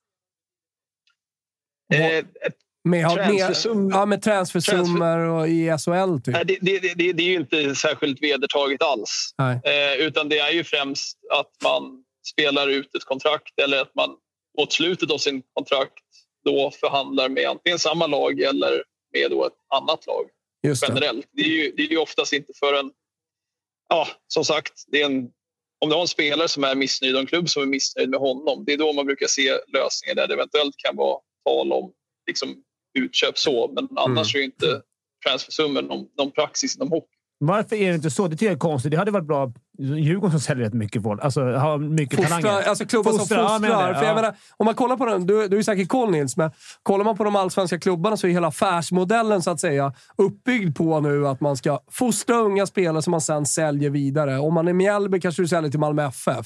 Speaker 3: Med transfersummor och i SHL typ.
Speaker 14: Nej, det är ju inte särskilt vedertaget alls. Utan det är ju främst att man spelar ut ett kontrakt eller att man mot slutet av sin kontrakt då förhandlar med antingen samma lag eller med då ett annat lag. Just generellt. Det är ju oftast inte för en... Ja, som sagt, om du har en spelare som är missnöjd och en klubb som är missnöjd med honom, det är då man brukar se lösningar där det eventuellt kan vara tal om liksom utköp så, men annars är ju inte transfersummen någon praxis inom hockey.
Speaker 5: Varför är det inte så? Det tycker jag är konstigt. Det hade varit bra. Djurgården som säljer rätt mycket folk. Alltså har mycket talanger.
Speaker 3: Alltså klubbar som fostrar. För jag menar, om man kollar på den, du är säkert koll Nils, men kollar man på de allsvenska klubbarna så är hela affärsmodellen så att säga uppbyggd på nu att man ska fostra unga spelare som man sen säljer vidare. Om man är Mjällby kanske du säljer till Malmö FF.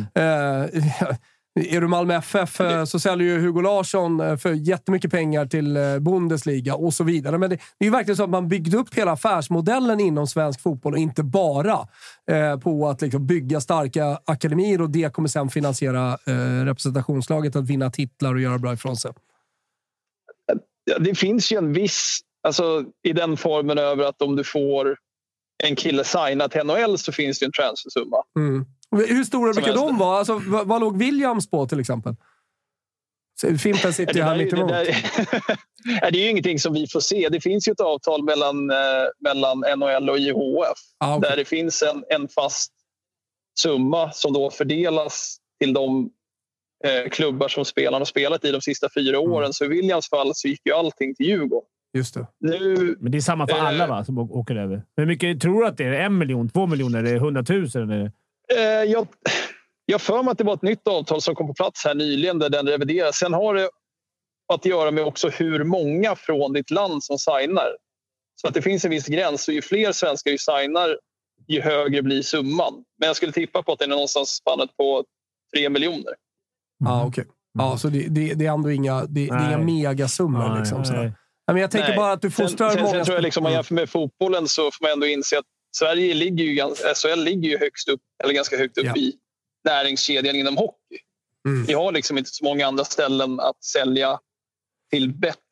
Speaker 3: Är du Malmö FF så säljer ju Hugo Larsson för jättemycket pengar till Bundesliga och så vidare. Men det är ju verkligen så att man byggde upp hela affärsmodellen inom svensk fotboll och inte bara på att liksom bygga starka akademier och det kommer sen finansiera representationslaget att vinna titlar och göra bra ifrån sig.
Speaker 14: Det finns ju en viss, alltså i den formen över att om du får en kille signat till NHL så finns det en transfersumma.
Speaker 3: Hur stora brukar de vara? Alltså, vad låg Williams på till exempel? Fimpen sitter ju här mitt emot.
Speaker 14: Det är ju ingenting som vi får se. Det finns ju ett avtal mellan NHL och IHF där det finns en fast summa som då fördelas till de klubbar som spelarna har spelat i de sista 4 åren. Så i Williams fall så gick ju allting till Djurgården.
Speaker 3: Just det.
Speaker 5: Men det är samma för alla va, som åker över. Hur mycket tror du att det är? 1 miljon, 2 miljoner, eller 100 000? Eller?
Speaker 14: Jag för mig att det var ett nytt avtal som kom på plats här nyligen där den revideras. Sen har det att göra med också hur många från ditt land som signar. Så att det finns en viss gräns och ju fler svenskar ju signar ju högre blir summan. Men jag skulle tippa på att det är någonstans spannet på 3 miljoner.
Speaker 3: Okej. Ja, så det är ändå inga megasummor liksom. Sådär. Men jag tänker bara att du fostrar många...
Speaker 14: Sen tror jag liksom, om man jämför med fotbollen så får man ändå inse att Sverige ligger ju, SHL ligger ju högst upp, eller ganska högt upp i näringskedjan inom hockey. Vi har liksom inte så många andra ställen att sälja till bättre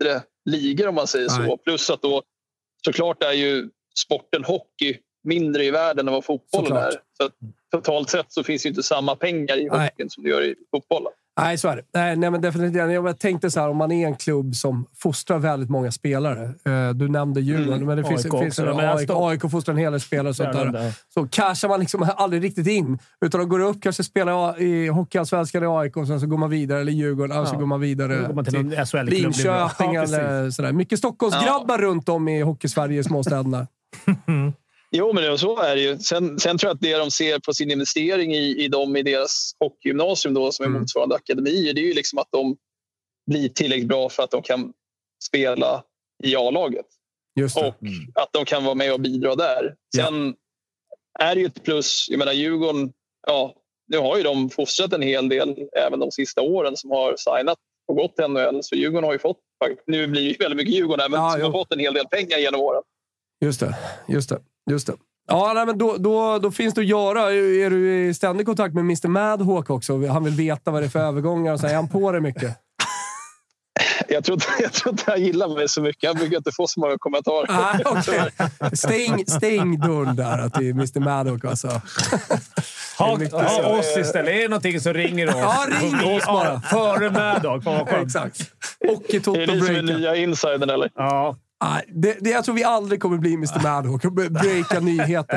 Speaker 14: ligor om man säger så. Plus att då såklart är ju sporten hockey mindre i världen än vad fotbollen är. Så att totalt sett så finns ju inte samma pengar i hockeyn som det gör i fotbollen.
Speaker 3: Nej, så är det. Nej, men definitivt. Jag tänkte så här, om man är en klubb som fostrar väldigt många spelare. Du nämnde Djurgården, men det finns AIK fostrar en hel del spelare. Sånt där. Så cashar man liksom aldrig riktigt in. Utan de går upp, kanske spelar i Hockeyallsvenskan i AIK och sen så går man vidare, eller Djurgården, och så går man vidare till Linköping eller sådär. Mycket Stockholmsgrabbar runt om i Hockey-Sverige i småstäderna.
Speaker 14: Jo, men så är det ju. Sen tror jag att det de ser på sin investering i deras hockeygymnasium då, som är motsvarande akademier, det är ju liksom att de blir tillräckligt bra för att de kan spela i A-laget.
Speaker 3: Just det.
Speaker 14: Och att de kan vara med och bidra där. Sen är det ju ett plus. Jag menar, Djurgården, nu har ju de fostrat en hel del även de sista åren som har signat och gått till NHL. Så Djurgården har ju fått, nu blir det väldigt mycket Djurgården, men som har fått en hel del pengar genom åren. Just det.
Speaker 3: Ja, nej, men då finns det att göra. Är du i ständig kontakt med Mr. Madhawk också? Han vill veta vad det är för övergångar och så är han på det mycket.
Speaker 14: Jag tror inte han gillar mig så mycket. Jag brukar inte få så många kommentarer.
Speaker 3: Ah, okay. Stäng dörren där till Mr. Madhawk alltså.
Speaker 5: Ha oss istället. Är det någonting så ringer oss.
Speaker 3: Ja, ring oss bara.
Speaker 5: Före Madhawk.
Speaker 3: Exakt. Och i Toto
Speaker 14: Är det ni som är nya insidern eller?
Speaker 3: Ja. Jag tror vi aldrig kommer bli Mr. Madhawk och breaka nyheter.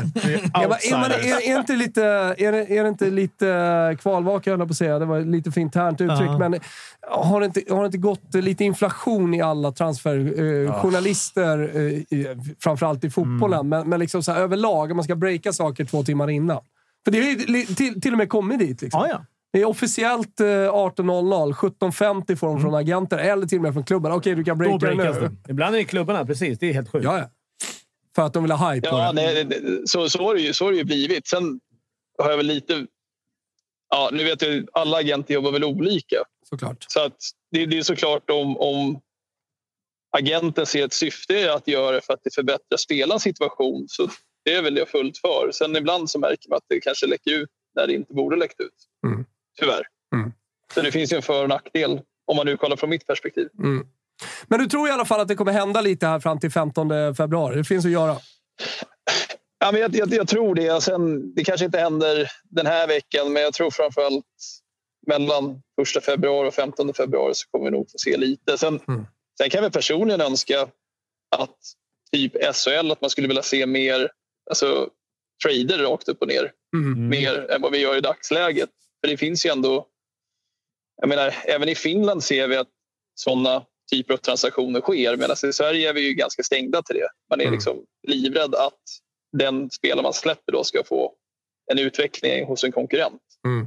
Speaker 3: Är det inte lite kvalvaka, jag höll på att säga. Det var lite för internt uttryck. Men har det inte gått lite inflation i alla transferjournalister, framförallt i fotbollen. Men liksom så här, överlag, om man ska breaka saker 2 timmar innan. För det är ju till och med kommit dit. Liksom. Det är officiellt 18.00, 17.50 får de från agenter eller till och med från klubben. Okej, du kan breaka nu.
Speaker 5: Ibland är det klubbarna, precis. Det är helt sjukt.
Speaker 3: Ja. För att de vill ha hype på det.
Speaker 14: Så har det ju blivit. Sen har jag väl lite... Ja, nu vet jag, alla agenter jobbar väl olika.
Speaker 3: Såklart.
Speaker 14: Så att det är såklart om agenten ser ett syfte att göra det för att det förbättrar spelarens situation, så det är väl jag fullt för. Sen ibland så märker man att det kanske läcker ut när det inte borde läckt ut. Tyvärr. Så det finns ju en för- och nackdel om man nu kollar från mitt perspektiv.
Speaker 3: Men du tror i alla fall att det kommer hända lite här fram till 15 februari. Det finns att göra.
Speaker 14: Ja, men jag tror det. Sen, det kanske inte händer den här veckan, men jag tror framförallt mellan 1 februari och 15 februari så kommer vi nog få se lite. Sen kan vi personligen önska att typ SHL, att man skulle vilja se mer trader rakt upp och ner. Mer än vad vi gör i dagsläget. För det finns ju ändå, jag menar, även i Finland ser vi att sådana typer av transaktioner sker. Medan i Sverige är vi ju ganska stängda till det. Man är liksom livrädd att den spelare man släpper då ska få en utveckling hos en konkurrent.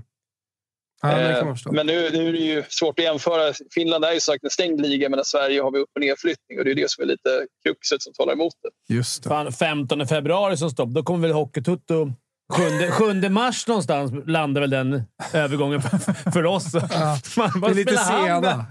Speaker 14: Men nu är det ju svårt att jämföra. Finland är ju sagt en stängd liga, men i Sverige har vi upp- och nedflyttning. Och det är det som är lite kruxet som talar emot det.
Speaker 3: Just det.
Speaker 5: Fan, 15 februari som stopp. Då kommer väl Hockeytutto 7 mars någonstans landar väl den övergången för oss.
Speaker 3: Ja. Det är lite sena.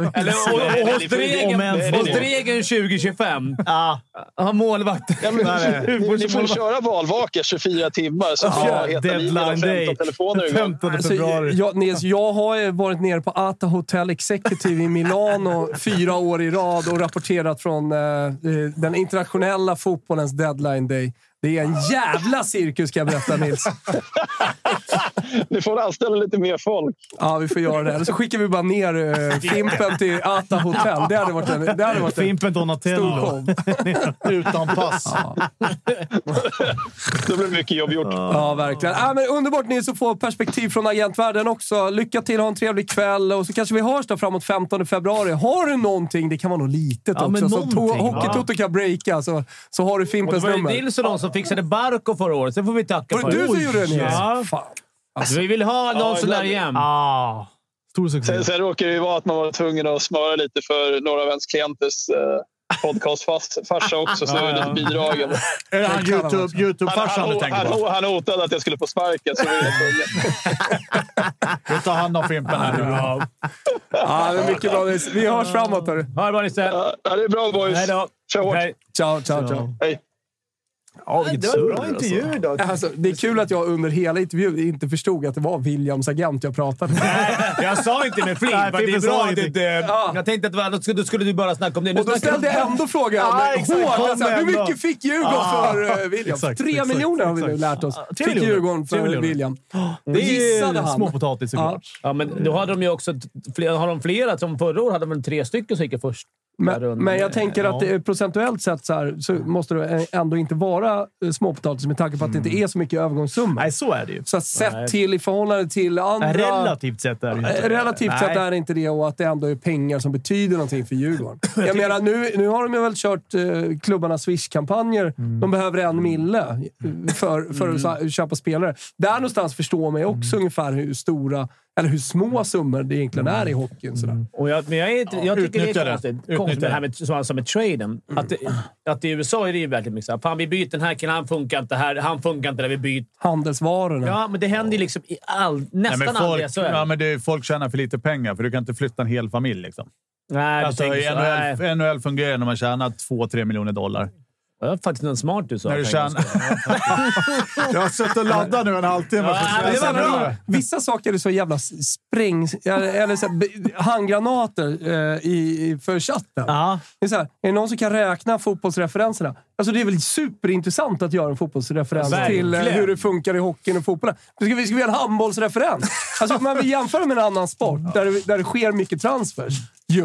Speaker 5: Eller hos Dregen 2025. Har målvakt.
Speaker 14: Ni får köra valvaka 24 timmar. Så
Speaker 4: deadline day. 15 februari.
Speaker 3: Jag har varit nere på Ata Hotel Executive i Milano 4 år i rad och rapporterat från den internationella fotbollens deadline day. Det är en jävla cirkus, kan jag berätta, Nils.
Speaker 14: Vi får anställa lite mer folk.
Speaker 3: Ja, vi får göra det. Eller så skickar vi bara ner Fimpen till Ata Hotel. Det hade varit
Speaker 4: Fimpen Donatello. Utan pass.
Speaker 3: Ja.
Speaker 14: Det blir mycket jobb gjort.
Speaker 3: Ja, verkligen. Men underbart, Nils, att få perspektiv från agentvärlden också. Lycka till, ha en trevlig kväll. Och så kanske vi hörs då framåt 15 februari. Har du någonting, det kan vara något litet också. Så Hockeytoto kan breaka, så har du Fimpens nummer.
Speaker 5: Och det var ju Nilsson som fixade Barco förra året. Sen får vi tacka för det.
Speaker 3: Du som gjorde det, Nils?
Speaker 5: Ja.
Speaker 3: Fan. Alltså,
Speaker 5: vi vill ha någon sån där igen.
Speaker 4: Stor succé.
Speaker 14: Sen råkar det ju vara att man var tvungen att smöra lite för några av ens klienters podcastfarsa också, så det är lite bidragen.
Speaker 6: Är det han YouTube-farsan du tänker på?
Speaker 14: Han hotade att jag skulle få sparken, så
Speaker 6: vi tar hand om Fimpen här nu.
Speaker 3: Ja, det är mycket bra. Vi hörs framåt.
Speaker 5: Ha det bra, Nisse.
Speaker 14: Ja, det är bra, boys.
Speaker 5: Hej då.
Speaker 14: Ciao.
Speaker 5: Hej.
Speaker 3: Ciao.
Speaker 14: Hej.
Speaker 4: Ja,
Speaker 5: det var en bra intervju då.
Speaker 3: Alltså, det är kul att jag under hela intervjun inte förstod att det var Williams agent jag pratade med.
Speaker 5: Nej, jag sa inte med flit. Det är bra att inte... Jag tänkte att då skulle du bara snacka om det.
Speaker 3: Och då ställde jag ändå frågan. Hur mycket fick Djurgården för William? 3 miljoner har vi nu lärt oss. Fick Djurgården för William.
Speaker 4: Det är småpotatis såklart.
Speaker 5: Ja, men då hade de ju också... Har de flera? Som förra år hade de väl 3 stycken som gick först.
Speaker 3: Men jag tänker att procentuellt sett så måste det ändå inte vara småpotatis med tanke på att det inte är så mycket övergångssummor.
Speaker 4: Nej, så är det ju.
Speaker 3: Så sett till i förhållande till andra...
Speaker 4: Relativt sett är det inte.
Speaker 3: Relativt sett är det inte det, och att det ändå är pengar som betyder någonting för Djurgården. Jag menar, nu har de ju väl kört klubbarnas Swish-kampanjer. De behöver 1 mille för att köpa spelare. Där någonstans förstår man ju också ungefär hur stora... Eller hur små summor det egentligen är i hockeyn. Sådär.
Speaker 5: Och jag tycker det är konstigt det här med traden. Att i USA är det ju verkligen mycket så här. Fan, vi byter den här killen, han funkar inte här. Han funkar inte där vi byter.
Speaker 3: Handelsvarorna.
Speaker 5: Ja, men det händer ju liksom i nästan aldrig.
Speaker 6: Ja, men folk tjänar för lite pengar. För du kan inte flytta en hel familj liksom.
Speaker 5: Nej,
Speaker 6: alltså, NHL fungerar när man tjänar 2-3 miljoner dollar.
Speaker 5: Det är faktiskt en smart du sa.
Speaker 6: När du känner... Jag har suttit och laddat nu en halvtimme.
Speaker 3: Vissa saker är så jävla eller så handgranater för chatten. Det är så här, är det någon som kan räkna fotbollsreferenserna? Alltså det är väl superintressant att göra en fotbollsreferens till hur det funkar i hockeyn och fotbollen. Vi ska göra en handbollsreferens. Alltså man vill jämföra med en annan sport där det sker mycket transfers.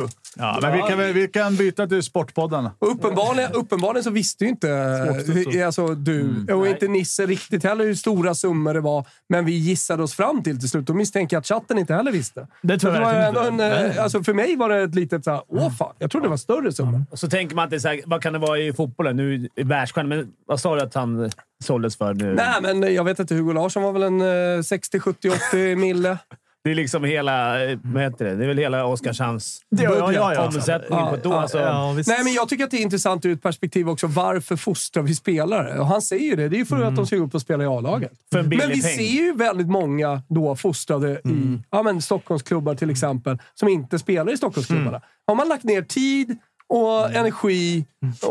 Speaker 6: Ja, men vi kan byta till Sportpodden.
Speaker 3: Och uppenbarligen så visste ju inte alltså, du och inte Nisse riktigt heller hur stora summor det var, men vi gissade oss fram till slut. Och misstänker att chatten inte heller visste.
Speaker 4: Det tror jag
Speaker 3: alltså för mig var det ett litet så här, fan, jag trodde det var större summor.
Speaker 5: Och så tänker man att det är så här, vad kan det vara i fotbollen nu i världsstjärnan, men vad sa du att han såldes för nu?
Speaker 3: Nej, men jag vet inte, Hugo Larsson var väl en 60, 70, 80 mille.
Speaker 5: Det är liksom hela, vad heter det? Det är väl hela Oskarshamns
Speaker 3: omsättning på ett år. Nej, men jag tycker att det är intressant ur ett perspektiv också. Varför fostrar vi spelare? Och han säger ju det. Det är ju för att de ska gå upp och spela i A-laget. Men vi ser ju väldigt många då fostrade i Stockholmsklubbar till exempel, som inte spelar i Stockholmsklubbarna. Har man lagt ner tid och energi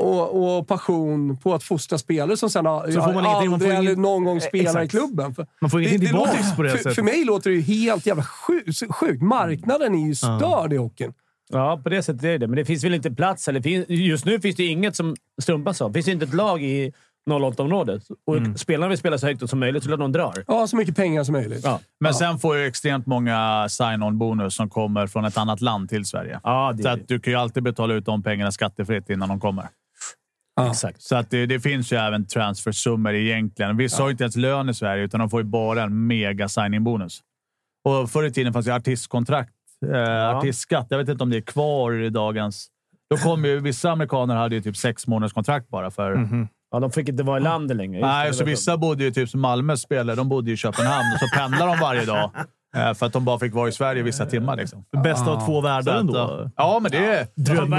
Speaker 3: och passion på att fostra spelare som sen aldrig eller någon gång spelar i klubben.
Speaker 4: Man får ingenting tillbaka på det sättet.
Speaker 3: För mig låter det ju helt jävla sjukt. Marknaden är ju störd i hockeyn.
Speaker 5: Ja, på det sättet är det. Men det finns väl inte plats. Eller just nu finns det inget som strumpas av. Det finns inte ett lag i 08-området. Och spelarna vill spela så högt som möjligt så att de drar.
Speaker 3: Ja, så mycket pengar som möjligt.
Speaker 6: Ja. Men sen får ju extremt många sign-on-bonus som kommer från ett annat land till Sverige.
Speaker 5: Ja,
Speaker 6: så att du kan ju alltid betala ut de pengarna skattefritt innan de kommer.
Speaker 5: Ja. Exakt.
Speaker 6: Så att det finns ju även transfersummor egentligen. Vi har ju inte ens lön i Sverige, utan de får ju bara en mega sign-in-bonus. Och förr i tiden fanns ju artistkontrakt, artistskatt. Jag vet inte om det är kvar i dagens... Då kom ju vissa amerikaner hade ju typ 6 månaders kontrakt bara för...
Speaker 5: Ja, de fick inte vara i landet längre.
Speaker 6: Nej, så vissa bodde ju typ som Malmös spelare. De bodde i Köpenhamn och så pendlar de varje dag. För att de bara fick vara i Sverige vissa timmar. Liksom.
Speaker 4: Bästa av 2 världar ändå.
Speaker 6: Ja, men det är...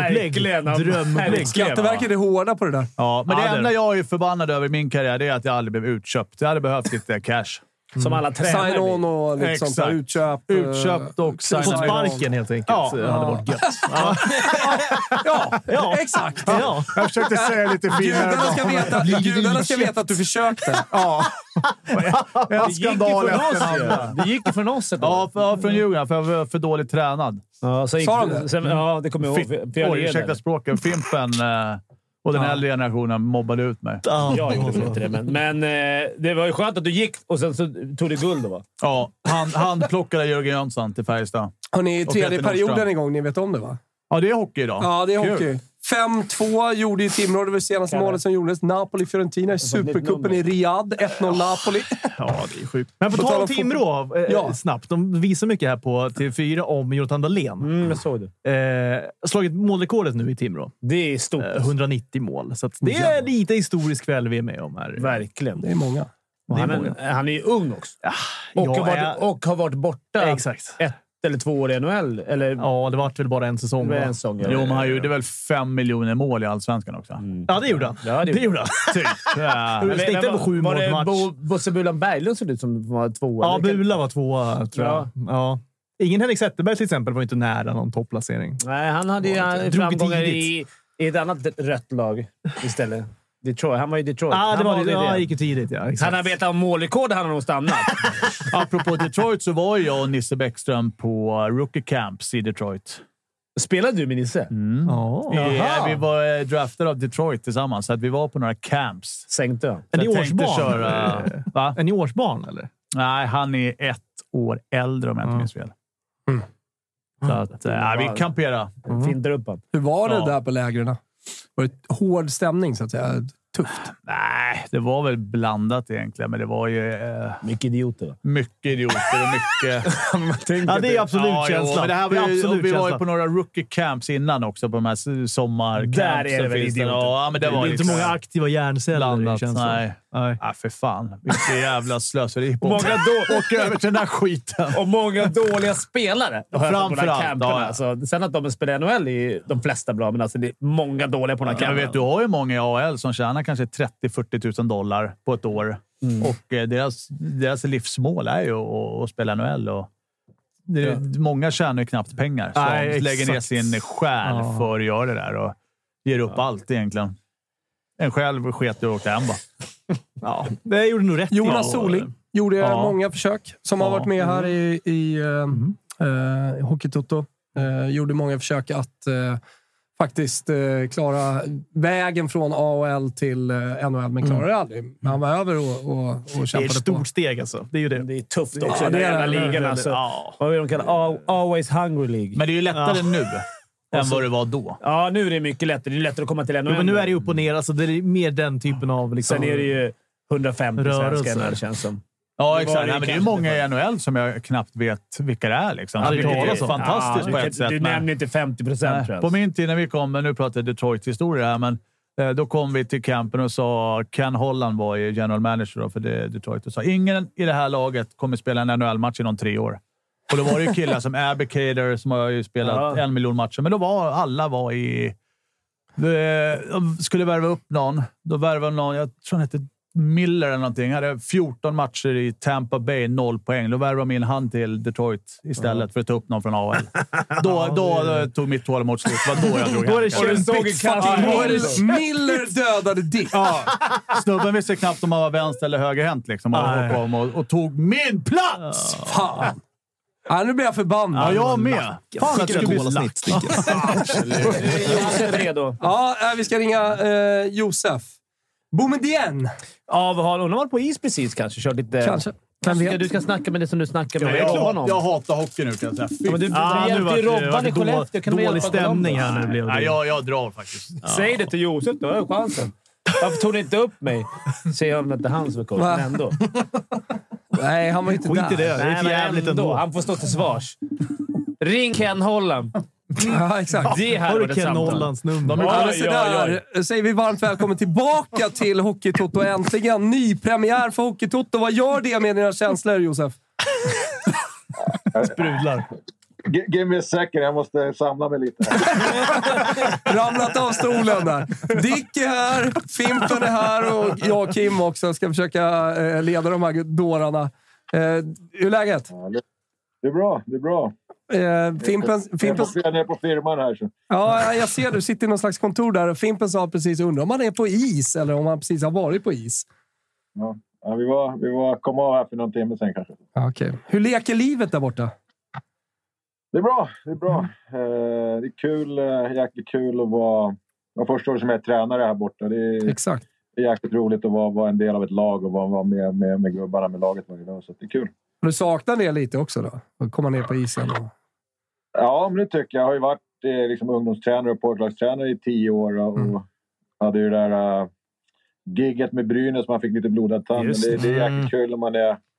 Speaker 5: Drömupplägg.
Speaker 3: Skatteverket är hårda på det där.
Speaker 6: Ja, men det enda jag är förbannad över i min karriär är att jag aldrig blev utköpt. Jag hade behövt lite cash.
Speaker 5: Som alla tränare.
Speaker 3: Sign-on och lite sånt där.
Speaker 6: Utköpt och
Speaker 4: sign-on. På sparken helt enkelt. Ja. Det hade varit gött.
Speaker 3: Ja, exakt.
Speaker 6: Ja. Jag försökte säga lite finare.
Speaker 3: Gudarna ska veta att du försökte.
Speaker 6: Ja.
Speaker 5: En skandal efter. Det gick ju från oss.
Speaker 6: Ja, från Djurgården. För jag var för dåligt tränad.
Speaker 5: Ja, det kommer jag ihåg.
Speaker 6: Ursäkta språket. Fimpen... Och den äldre generationen mobbade ut mig.
Speaker 5: Jag gjorde inte det, men det var ju skönt att du gick och sen så tog du guld då, va?
Speaker 6: Ja, han plockade Jörgen Jönsson till Färjestad.
Speaker 3: Har ni tredje perioden igång? Ni vet om det, va?
Speaker 6: Ja, det är hockey idag.
Speaker 3: Ja, det är hockey. 5-2 gjorde ju Timrå. Det var det senaste målet som gjordes. Napoli-Fiorentina i Supercupen i Riyadh. 1-0 Napoli.
Speaker 4: Ja, det är sjukt. Men på tal om Timrå, snabbt. De visar mycket här på TV4 om Jonathan Dahlén.
Speaker 5: Jag såg det.
Speaker 4: Slagit målrekordet nu i Timrå.
Speaker 5: Det är stort.
Speaker 4: 190 mål. Så att det är lite historisk kväll vi är med om här.
Speaker 5: Verkligen.
Speaker 3: Det är många.
Speaker 5: Han är ju ung också. Och har varit borta.
Speaker 4: Exakt.
Speaker 5: 1 eller 2 år i NHL. Eller...
Speaker 4: Ja, det var väl bara en säsong.
Speaker 5: En säsong,
Speaker 6: jo, men han gjorde väl 5 miljoner mål i Allsvenskan också.
Speaker 4: Ja, det gjorde han. Det gjorde han.
Speaker 5: Snittade
Speaker 4: på 7 mål per match.
Speaker 5: Var det Bosse Bulan Berglund såg ut som var 2?
Speaker 4: Ja, Bula var 2, tror jag. Ja. Ingen Henrik Zetterberg till exempel var inte nära någon topplacering.
Speaker 5: Nej, han hade ju framgångar i ett annat rött lag istället. Detroit. Han var i Detroit.
Speaker 4: Det var det. Ja, gick ju tidigt. Ja,
Speaker 5: han har vetat om målrekord, han har nog stannat.
Speaker 6: Apropå Detroit så var jag och Nisse Bäckström på rookie camps i Detroit.
Speaker 5: Spelade du med Nisse?
Speaker 6: Vi var draftade av Detroit tillsammans, så att vi var på några camps.
Speaker 5: Sänkte.
Speaker 4: Är ni årsbarn? Va? Är ni årsbarn, eller?
Speaker 6: Nej, han är 1 år äldre om jag inte minns fel. Så att, vi kamperade.
Speaker 5: Fint där uppe.
Speaker 3: Hur var det där på lägren? Var det hård stämning, så att säga? Tufft?
Speaker 6: Nej, det var väl blandat egentligen, men det var ju...
Speaker 5: mycket idioter.
Speaker 6: Mycket idioter och mycket...
Speaker 4: det är absolut känslan.
Speaker 6: Men det här vi var ju på några rookie camps innan också, på de här sommarcamps.
Speaker 5: Där är det väl idioter.
Speaker 6: Men det var
Speaker 4: inte många aktiva hjärnceller.
Speaker 6: Nej. För fan. Vilket jävla slöseri.
Speaker 5: Åka
Speaker 6: över till den här skiten.
Speaker 5: Och många dåliga spelare.
Speaker 6: Framförallt.
Speaker 5: Sen att de spelar NHL är de flesta bra, men alltså det är många dåliga på den här campen.
Speaker 6: Du har ju många i AHL som tjänar kanske 30-40 000 dollar på ett år. Och deras livsmål är ju att spela NHL. Och många tjänar ju knappt pengar. Så de lägger ner sin själ för att göra det där. Och ger upp allt egentligen. En själv sket och åkte hem bara.
Speaker 4: Det gjorde nog rätt.
Speaker 3: Jonas Soling gjorde många försök. Som har varit med här i Hockeytoto. Gjorde många försök att faktiskt klara vägen från AHL till NHL, men klarade det aldrig. Han var över och kämpade på.
Speaker 4: Det är ett stort steg alltså. Det är ju det.
Speaker 5: Det är tufft också. Det är den ligan alltså. Vad är de kallar? Always Hungry League.
Speaker 6: Men det är ju lättare nu än vad det var då.
Speaker 5: Ja, nu är det mycket lättare. Det är lättare att komma till NHL.
Speaker 4: Men nu är det upp och ner. Alltså, det är mer den typen av... Liksom,
Speaker 5: sen är det ju 150 svenskar när det känns som.
Speaker 6: Ja, exakt. Men det är ju många i NHL som jag knappt vet vilka det är. Liksom.
Speaker 4: Det är
Speaker 6: fantastiskt på ett sätt.
Speaker 5: Du nämner inte 50%. Tror jag.
Speaker 6: På min tid när vi kom, nu pratar Detroit-historia här, men då kom vi till campen och sa Ken Holland var ju general manager då för Detroit och sa ingen i det här laget kommer spela en NHL-match inom 3 år. Och då var det ju killar som Abdicator som har ju spelat 1 miljon matcher, men då var alla i... De skulle värva upp någon. Då värvade någon, jag tror han hette Miller eller någonting. Hade 14 matcher i Tampa Bay, 0 poäng. Då värvade de in han till Detroit istället för att ta upp någon från AHL. Då tog mitt tålamod slut. Det var då jag drog
Speaker 3: hem. Miller dödade Dick.
Speaker 6: Snubben visste knappt om han var vänster eller högerhänt liksom. Och tog min plats!
Speaker 3: Fan! Nu blir jag förbannad.
Speaker 6: Ja, jag med.
Speaker 7: Fan, jag skulle bli slakt.
Speaker 5: Josef är redo.
Speaker 3: Ja, vi ska ringa Josef. Boumedienne.
Speaker 5: Ja, hon har varit på is precis kanske. Kört lite...
Speaker 3: Kanske.
Speaker 5: Du ska snacka med det som du snackar med.
Speaker 6: Jag hatar hockey nu kan jag säga.
Speaker 5: Ja, men du hjälpte ju Robban i Skellefteå.
Speaker 4: Dålig stämning här nu.
Speaker 6: Jag drar faktiskt.
Speaker 5: Säg det till Josef, då har jag chansen. Varför tog ni inte upp mig? Säger han att det är hans rekord, men ändå.
Speaker 3: Nej, han var inte
Speaker 4: där.
Speaker 3: Skit
Speaker 4: i det. Det är för jävligt ändå.
Speaker 5: Han får stå till svars. Ring Ken Holland.
Speaker 3: Ja, exakt.
Speaker 5: Det här var det
Speaker 4: Ken Hollands nummer.
Speaker 3: Där säger vi varmt välkommen tillbaka till Hockeytoto. Äntligen ny premiär för Hockeytoto. Vad gör det med dina känslor, Josef?
Speaker 4: Sprudlar.
Speaker 15: Give me a second, jag måste samla mig lite.
Speaker 3: Ramlat av stolen där. Dick är här, Fimpen är här och jag och Kim också ska försöka leda de här dårarna. Hur är läget?
Speaker 15: Ja, det är bra, det är bra.
Speaker 3: Fimpen...
Speaker 15: Jag är på firman här. Så.
Speaker 3: Ja, jag ser du sitter i någon slags kontor där och Fimpen sa precis undrar om man är på is eller om man precis har varit på is.
Speaker 15: Ja, vi kom av här för någon timme sen kanske.
Speaker 3: Okej. Hur leker livet där borta?
Speaker 15: Det är bra, det är bra. Det är kul, jäkligt kul att vara första året som jag är tränare här borta.
Speaker 3: Exakt.
Speaker 15: Det är jäkligt roligt att vara en del av ett lag och vara med gubbarna med laget varje dag, så det är kul.
Speaker 3: Du saknar det lite också då? Att komma ner på isen?
Speaker 15: Ja, men det tycker jag. Jag har ju varit liksom ungdomstränare och pojklagstränare i 10 år och hade ju det där gigget med Brynäs som man fick lite blodad tand. Men det är jäkligt kul om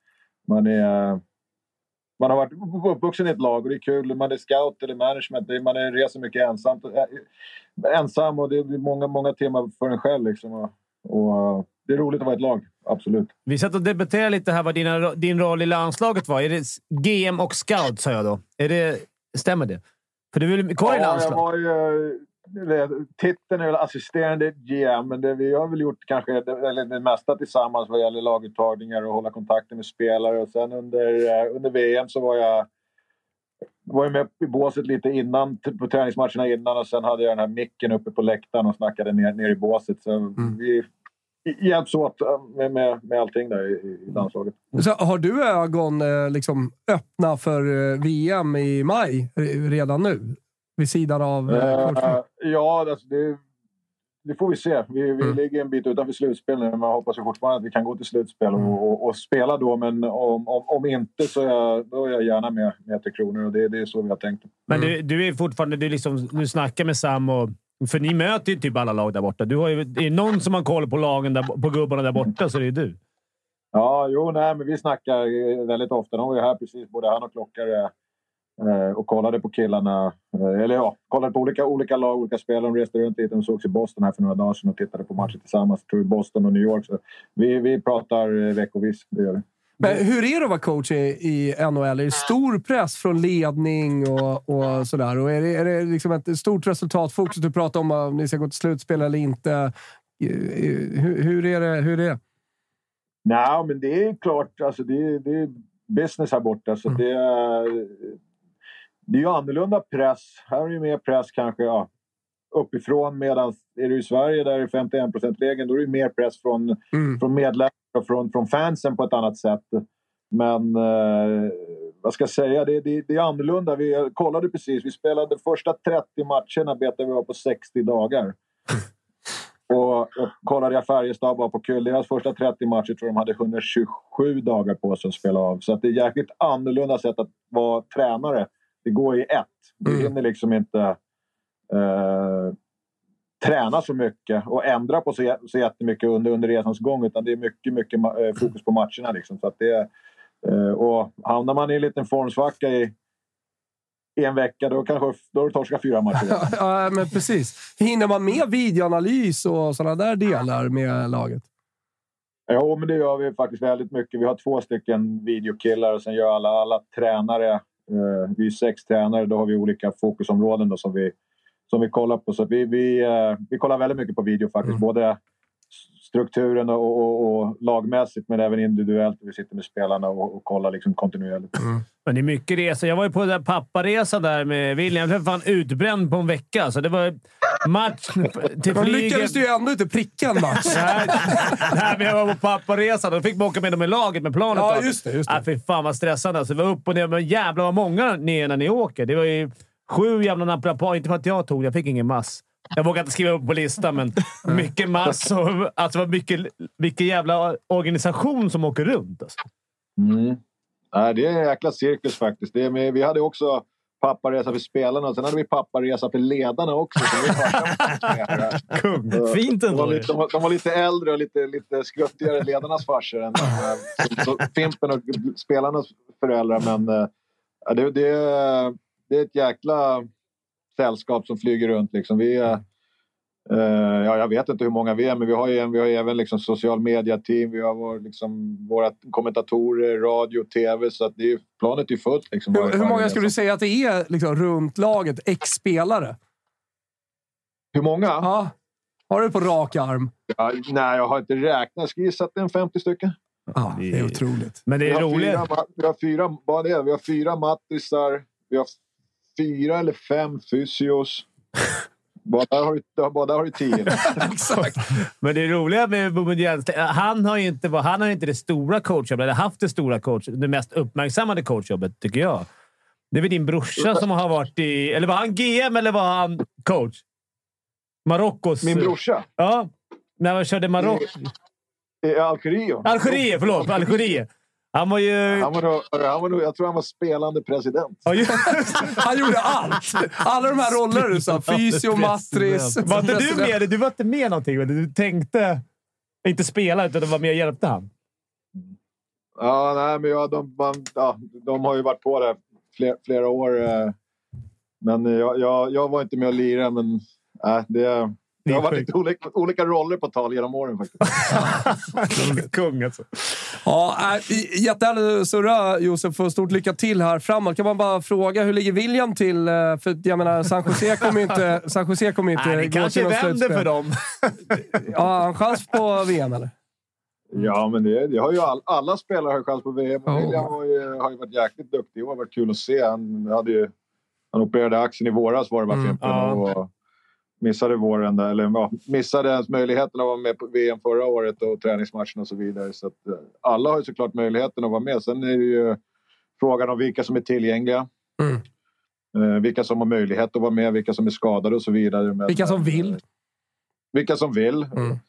Speaker 15: man har varit uppvuxen i ett lag och det är kul. Man är scout eller management. Man reser mycket ensam och det är många timmar för en själv liksom. Och det är roligt att vara ett lag, absolut.
Speaker 5: Vi satt och debatterade lite här vad din roll i landslaget var. Är det GM och scout, sa jag då? Stämmer det? För du vill kvar i landslaget?
Speaker 15: Ja, jag var ju... Titeln är väl assisterande GM, men vi har väl gjort kanske det mesta tillsammans vad gäller laguttagningar och hålla kontakten med spelare. Och sen under VM så var jag var ju med i båset lite innan, på träningsmatcherna innan, och sen hade jag den här micken uppe på läktaren och snackade ner i båset. Så vi hjälps åt med allting där i landslaget.
Speaker 3: Så har du ögon liksom öppna för VM i maj redan nu? Vid sidan av
Speaker 15: ja, alltså det får vi se. Vi ligger en bit utanför slutspel nu, men jag hoppas fortfarande att vi kan gå till slutspel och spela då. Men om inte så då är jag gärna med 3 kronor, och det är så vi har tänkt.
Speaker 5: Men du är fortfarande, du snackar med Sam, och för ni möter ju typ alla lag där borta. Du har ju, är någon som har koll på lagen på gubbarna där borta, så är det du.
Speaker 15: Ja, men vi snackar väldigt ofta. De var ju här precis, både han och Klockare, och kollade på killarna. Kollade på olika lag, olika spelare. De reste runt lite. De sågs i Boston här för några dagar sedan och tittade på matcher tillsammans. Tror Boston och New York. Så vi pratar veckovis, det gör vi.
Speaker 3: Men hur är det att vara coach i NHL? Är det stor press från ledning och sådär? Och är det liksom ett stort resultatfokus? Du pratar om ni ska gå till slutspel eller inte. Hur är det?
Speaker 15: Nej, men det är klart. Alltså det är business här borta. Så det är ju annorlunda press. Här är det mer press kanske uppifrån, medan är du i Sverige där är 51%-regeln, då är det mer press från medlemmar och från fansen på ett annat sätt. Men vad ska jag säga, det är annorlunda. Vi kollade precis, vi spelade första 30 matcherna, betade vi var på 60 dagar. Och kollade jag Färjestad var på kul. Deras första 30 matcher tror de hade 127 dagar på sig att spela av. Så att det är jäkligt annorlunda sätt att vara tränare. Det går i ett. Du hinner liksom inte träna så mycket och ändra på så jättemycket under resans gång, utan det är mycket fokus på matcherna liksom. Så att och hamnar man i en liten formsvacka i en vecka, då du torskar 4 matcher.
Speaker 3: Ja, men precis. Hinner man med videoanalys och sådana där delar med laget?
Speaker 15: Ja, men det gör vi faktiskt väldigt mycket. Vi har 2 stycken videokillar, och sen gör alla tränare. Vi är 6 tränare, då har vi olika fokusområden då som vi kollar på. Så vi kollar väldigt mycket på video faktiskt. Både strukturen och lagmässigt, men även individuellt. Vi sitter med spelarna och kollar liksom kontinuerligt.
Speaker 5: Men det är mycket resa. Jag var ju på den där papparesa där med William. Jag blev fan utbränd på en vecka. Så det var match till flyget.
Speaker 3: Lyckades du ju ändå inte pricka en match.
Speaker 5: Nej, men jag var på papparesa. Då fick man åka med dem i laget med planet.
Speaker 3: Ja, just det.
Speaker 5: Fy fan vad stressande. Så det var upp och ner. Men jävlar vad många ni är när ni åker. Det var ju 7 jävla naprapar. Inte för att jag tog. Jag fick ingen mass. Jag vågar inte skriva upp på listan, men mycket mass. Alltså mycket jävla organisation som åker runt. Alltså.
Speaker 15: Nej, det är en jäkla cirkus faktiskt. Vi hade också papparesa för spelarna, och sen hade vi papparesa för ledarna också.
Speaker 5: Kung. Fint ändå.
Speaker 15: De var lite äldre och lite skruttigare, ledarnas farsor än Fimpen och spelarnas föräldrar. Men det är ett jäkla sällskap som flyger runt liksom. Jag vet inte hur många vi är, men vi har ju även liksom social media-team, vi har våra kommentatorer, radio, tv, så att planet är fullt liksom.
Speaker 3: Hur många skulle du säga att det är liksom, runt laget, ex-spelare?
Speaker 15: Hur många?
Speaker 3: Ja. Har du på rak arm?
Speaker 15: Ja, nej, jag har inte räknat. Jag ska gissa att det är 50 stycken.
Speaker 3: Ja, det är otroligt.
Speaker 5: Men det är roligt.
Speaker 15: Vi har 4 matrisar, vi har 4 eller 5 fysios. Bara där har du 10.
Speaker 5: Exakt. Men det är roliga med Boumedienne, han har inte det stora coachjobbet, eller haft det stora det mest uppmärksammade coachjobbet, tycker jag. Det är väl din brorsa som har varit i... Eller var han GM eller var han coach? Marockos...
Speaker 15: Min brorsa?
Speaker 5: Ja. När man körde Marocko. Algeriet. Han var ju...
Speaker 15: jag tror han var spelande president.
Speaker 3: Han gjorde allt. Alla de här rollerna du sa. Fysio, matris.
Speaker 5: Var inte du med? Du var inte med någonting. Du tänkte inte spela, utan du var med och hjälpte han.
Speaker 15: Ja, nej, men de har ju varit på det flera år. Men jag var inte med och lira, men det har varit olika roller på tal genom åren faktiskt.
Speaker 5: Kung alltså.
Speaker 3: Ja, jättehärligt surra, Josef. Och stort lycka till här framåt. Kan man bara fråga, hur ligger William till? För jag menar, San Jose kommer inte
Speaker 5: det kanske vänder för dem.
Speaker 3: Ja, han chans på VM, eller?
Speaker 15: Ja, men det har ju alla spelare har chans på VM. William har ju varit jäkligt duktig. Det har varit kul att se. Han hade ju Han opererade axeln i våras var det bara Fimpen. Och missade våren där, eller missade ens möjligheten att vara med på VM förra året och träningsmatchen och så vidare. Så att, alla har ju såklart möjligheten att vara med. Sen är det ju frågan om vilka som är tillgängliga. Vilka som har möjlighet att vara med, vilka som är skadade och så vidare. Men,
Speaker 3: vilka som vill.
Speaker 15: Vilka som vill.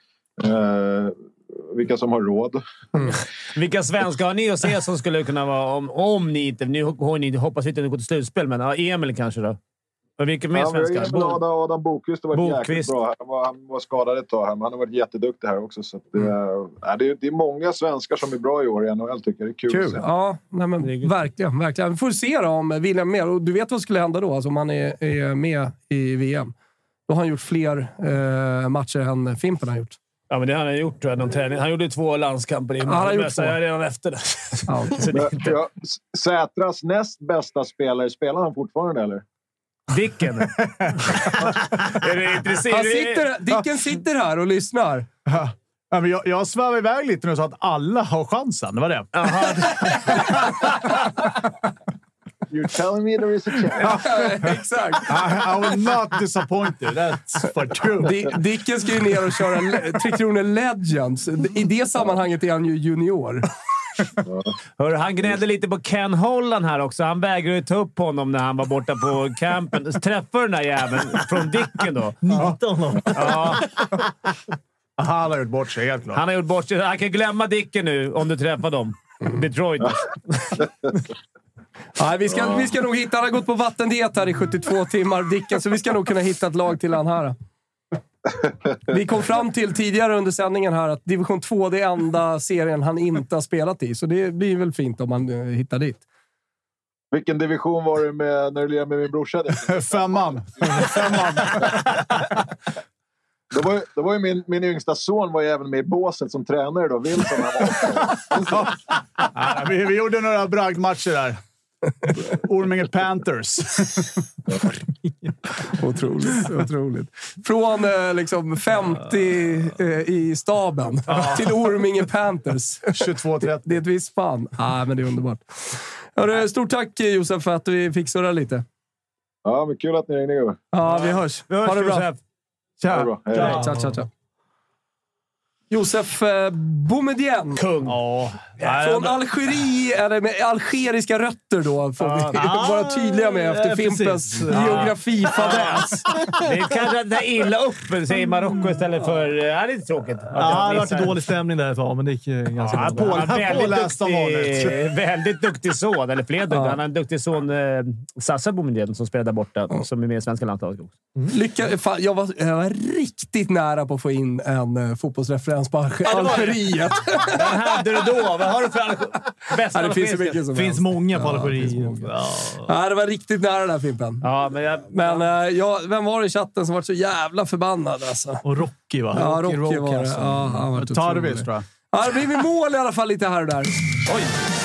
Speaker 15: Vilka som har råd.
Speaker 5: Vilka svenskar har ni att se som skulle kunna vara, om ni inte... Ni hoppas inte att ni går till slutspel, men Emil kanske då? Och vilka mer svenskar?
Speaker 15: Adam Bokvist har varit jäkligt bra. Han var skadad ett tag här, men han har varit jätteduktig här också. Så att det är många svenskar som är bra i år i NHL, tycker jag. Det är kul.
Speaker 3: Ja, nej, men verkligen. Vi får se då om William mer. Och du vet vad skulle hända då, alltså om han är med i VM. Då har han gjort fler matcher än Fimpen har gjort.
Speaker 5: Ja, men det har han gjort, tror jag, någon träning. Han gjorde 2 landskamper i Malmö, redan efter det.
Speaker 15: Sätras näst bästa spelare, spelar han fortfarande, eller?
Speaker 5: Dicken. Är du intresserad?
Speaker 3: Dicken sitter här och lyssnar.
Speaker 6: Ja, men jag svävar iväg lite nu så att alla har chansen. Det var det.
Speaker 15: You're telling me there is a chance.
Speaker 3: Exakt.
Speaker 6: I will not disappoint you. That's for true.
Speaker 3: Dicken ska ju ner och köra 3 Kronor Legends. I det sammanhanget är han ju junior.
Speaker 5: Hör, han gnällde lite på Ken Holland här också. Han vägrade ju ta upp honom när han var borta på campen. Träffade den där jäveln från Dicken då.
Speaker 7: 19.
Speaker 5: Ja.
Speaker 6: Han har gjort bort sig, helt klart.
Speaker 5: Han har gjort bort sig. Han kan glömma Dicken nu om du träffar dem. Detroit.
Speaker 3: Nej, vi ska nog hitta... Han har gått på vattendiet här i 72 timmar, Dicken, så vi ska nog kunna hitta ett lag till han här. Vi kom fram till tidigare under sändningen här att Division 2 är den enda serien han inte har spelat i. Så det blir väl fint om man hittar dit.
Speaker 15: Vilken division var du med när du lirade med min brorsa?
Speaker 6: 5:an.
Speaker 15: Då var ju min yngsta son var ju även med i båset som tränare då. Wilson,
Speaker 6: vi gjorde några bragdmatcher där. Orminge Panthers.
Speaker 3: Otroligt. Från liksom 50 i staben till Orminge Panthers.
Speaker 6: 22-30.
Speaker 3: Det är ett visst fan. Men det är underbart. Stort tack, Josef, för att vi fick surra lite.
Speaker 15: Ja, men kul att ni ringde.
Speaker 3: Ja, vi hörs. Ha det bra. Tja. Josef Boumedienne.
Speaker 5: Kung.
Speaker 3: Från Algeri, eller med algeriska rötter då, får vi vara tydliga med efter Fimpens geografifadäs.
Speaker 5: Det är kanske att det är illa upp, säger Marocko istället för... det är lite tråkigt.
Speaker 4: Det har varit en dålig stämning där ett tag, men det gick ganska bra.
Speaker 5: Väldigt duktig son, eller fler duktiga. Han har en duktig son, Sassa Boumedienne, som spelar där borta, som är med i svenska landslaget också.
Speaker 3: Jag var riktigt nära på att få in en fotbollsreferens på Algeriet.
Speaker 5: Vad hade du då? Vad har du för bästa?
Speaker 3: Det
Speaker 4: finns många på Algeriet.
Speaker 3: Det var riktigt nära där, Fimpen. Vem var det i chatten som var så jävla förbannad? Alltså?
Speaker 4: Och Rocky, va?
Speaker 3: Ja, Rocky var det. Ja, han var
Speaker 6: Tarvis, tror jag.
Speaker 3: Ja, det blir mål i alla fall lite här och där. Oj!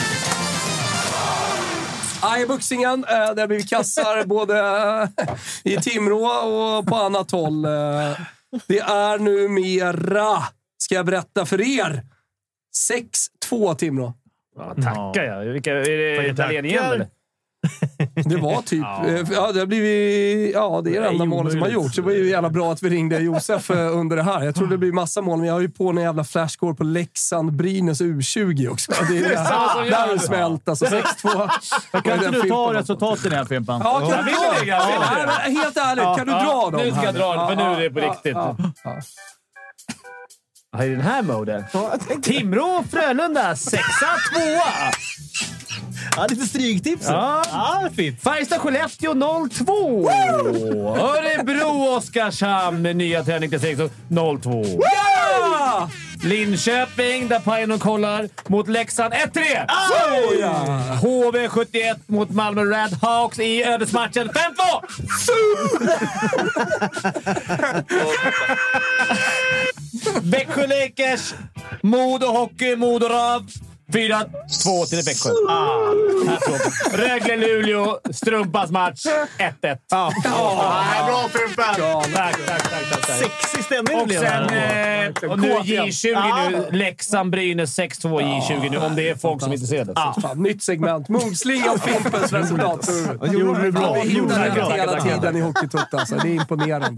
Speaker 3: I boxingen, där blir vi kassar både i Timrå och på annat håll. Det är numera, ska jag berätta för er, 6-2 Timrå.
Speaker 5: Ja, tackar jag. Är det Italien igen, eller?
Speaker 3: Det var typ... det har blivit... Ja, det är det enda målet som har gjorts. Det var ju jävla bra att vi ringde Josef under det här. Jag tror det blir massa mål, men jag har ju på en jävla flashscore på Leksand Brynäs U20 också. Det är där är smält. Alltså 6-2.
Speaker 6: Kan inte du ta resultaten här, Fimpan?
Speaker 3: Ja, kan du dra? Helt ärligt, kan du dra dem?
Speaker 5: Nu ska jag dra dem, för nu är det på riktigt. I den här moden. Timrå Frölunda 6-2.
Speaker 4: Ja, lite stryktips.
Speaker 5: Ja, fint. Färjestad-Skellefteå 0-2. Örebro-Oskarshamn med nya träning till 0-2.
Speaker 3: Ja!
Speaker 5: Linköping, där Pajen kollar, mot Leksand 1-3. HV71 mot Malmö Redhawks i ödesmatchen 5-2. Växjö Lakers, Modo Hockey, Modo Rav 4-2 till Växjö. Rögle-Luleå, Strumpas match, 1-1.
Speaker 4: Bra
Speaker 5: Fimpen! Tack.
Speaker 4: Sexig stämning.
Speaker 5: Och sen, och nu J20 nu. Leksand-Brynäs 6-2 J20 nu, om det är folk som är intresserade.
Speaker 3: Nytt segment. Mogsling av Fimpens resultat.
Speaker 4: Gjorde det bra.
Speaker 3: Vi hittar hela tiden i Hockeytuttar, alltså. Det är imponerande.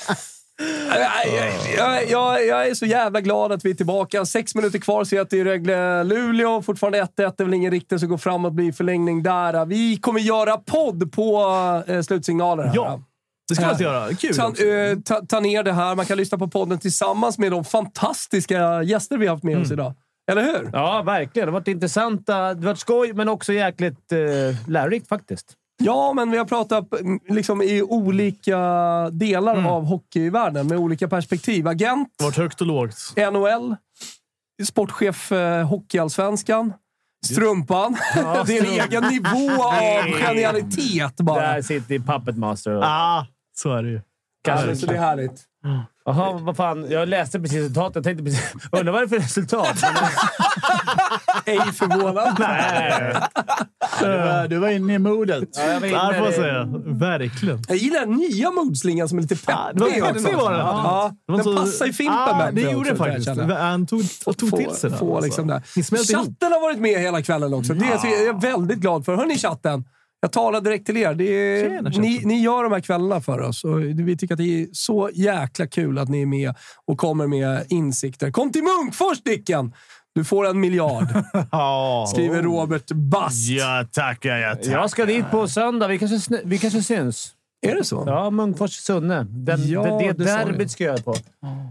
Speaker 3: Jag är så jävla glad att vi är tillbaka. 6 minuter kvar, så att det är Rögle-Luleå. Fortfarande 1-1. Det är väl ingen riktigt som går fram och blir förlängning där. Vi kommer göra podd på slutsignaler här.
Speaker 4: Ja, det ska man göra. Kul.
Speaker 3: Ta ner det här. Man kan lyssna på podden tillsammans med de fantastiska gäster vi har haft med oss idag. Eller hur?
Speaker 5: Ja, verkligen. Det har varit intressanta. Det har varit skoj, men också jäkligt lärorikt faktiskt.
Speaker 3: Ja, men vi har pratat liksom i olika delar av hockeyvärlden med olika perspektiv. Agent.
Speaker 4: Vart högt och lågt.
Speaker 3: NHL. Sportchef Hockeyallsvenskan. Strumpan. Ja, det är en egen nivå av genialitet bara.
Speaker 5: Där sitter Puppet Master.
Speaker 4: Så är det ju.
Speaker 3: Kanske, så det är härligt.
Speaker 5: Jaha, vad fan. Jag läste precis resultatet. Jag tänkte precis... Undrar vad det är för resultat?
Speaker 3: Ej förvånad.
Speaker 5: Nej.
Speaker 6: Du var inne i modet.
Speaker 5: Ja, jag var inne
Speaker 4: får jag säga. Verkligen.
Speaker 3: Jag gillar den nya modslingan som är lite peppig. Den passar i Fimpen med.
Speaker 4: Det gjorde det faktiskt. Han tog till sig det.
Speaker 3: Chatten har varit med hela kvällen också. Det är jag väldigt glad för. Hörrni chatten? Jag talar direkt till er. Ni gör de här kvällarna för oss. Och vi tycker att det är så jäkla kul att ni är med och kommer med insikter. Kom till Munkfors, Dicken! Du får 1 miljard. Skriver Robert Bast.
Speaker 6: Ja, tack.
Speaker 5: Jag ska dit på söndag. Vi kanske syns.
Speaker 3: Är det så?
Speaker 5: Ja, Munkfors Sunne. Det derbyt ska jag på.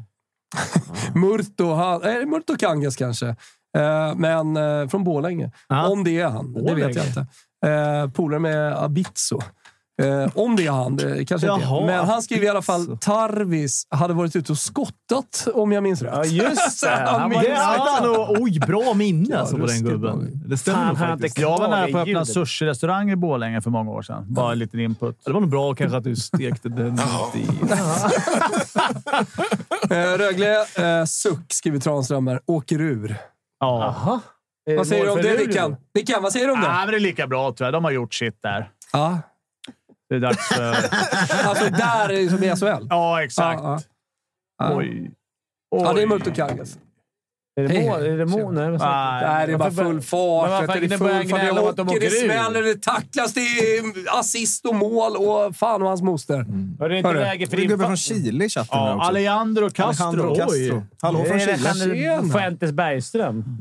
Speaker 3: Murto Kangas kanske. Men från Borlänge. Om det är han. Det vet jag inte. Polare med Abitso. Om det är han, kanske inte. Men han skriver i alla fall Tarvis hade varit ute och skottat, om jag minns rätt.
Speaker 5: Ja, just det.
Speaker 4: Oj, bra minne alltså på den gubben. Det stämmer faktiskt.
Speaker 6: Jag var nära på att öppna sushi-restaurang i Borlänge för många år sedan. Bara en liten input.
Speaker 4: Det var nog bra kanske att du stekte den i.
Speaker 3: Rögle, suck, skriver Tranströmer. Åker ur.
Speaker 5: Aha.
Speaker 3: Vad säger du om det, Dickan? Vad säger du om det?
Speaker 6: Men det är lika bra, tror jag. De har gjort sitt där.
Speaker 3: Ja.
Speaker 6: Det är dags för...
Speaker 3: Alltså där som i SHL?
Speaker 6: Ja, exakt.
Speaker 3: Oj. Ja, det är Murto Kangas.
Speaker 5: Är det mål? Nej,
Speaker 3: det är bara full fart. Det är full fart. Det smäller, det tacklas, det är assist och mål och fan och hans moster.
Speaker 5: Var det inte läge för
Speaker 7: gubben från Chile i chatten också?
Speaker 6: Alejandro Castro.
Speaker 7: Hallå från Chile.
Speaker 5: Fuentes Bergström.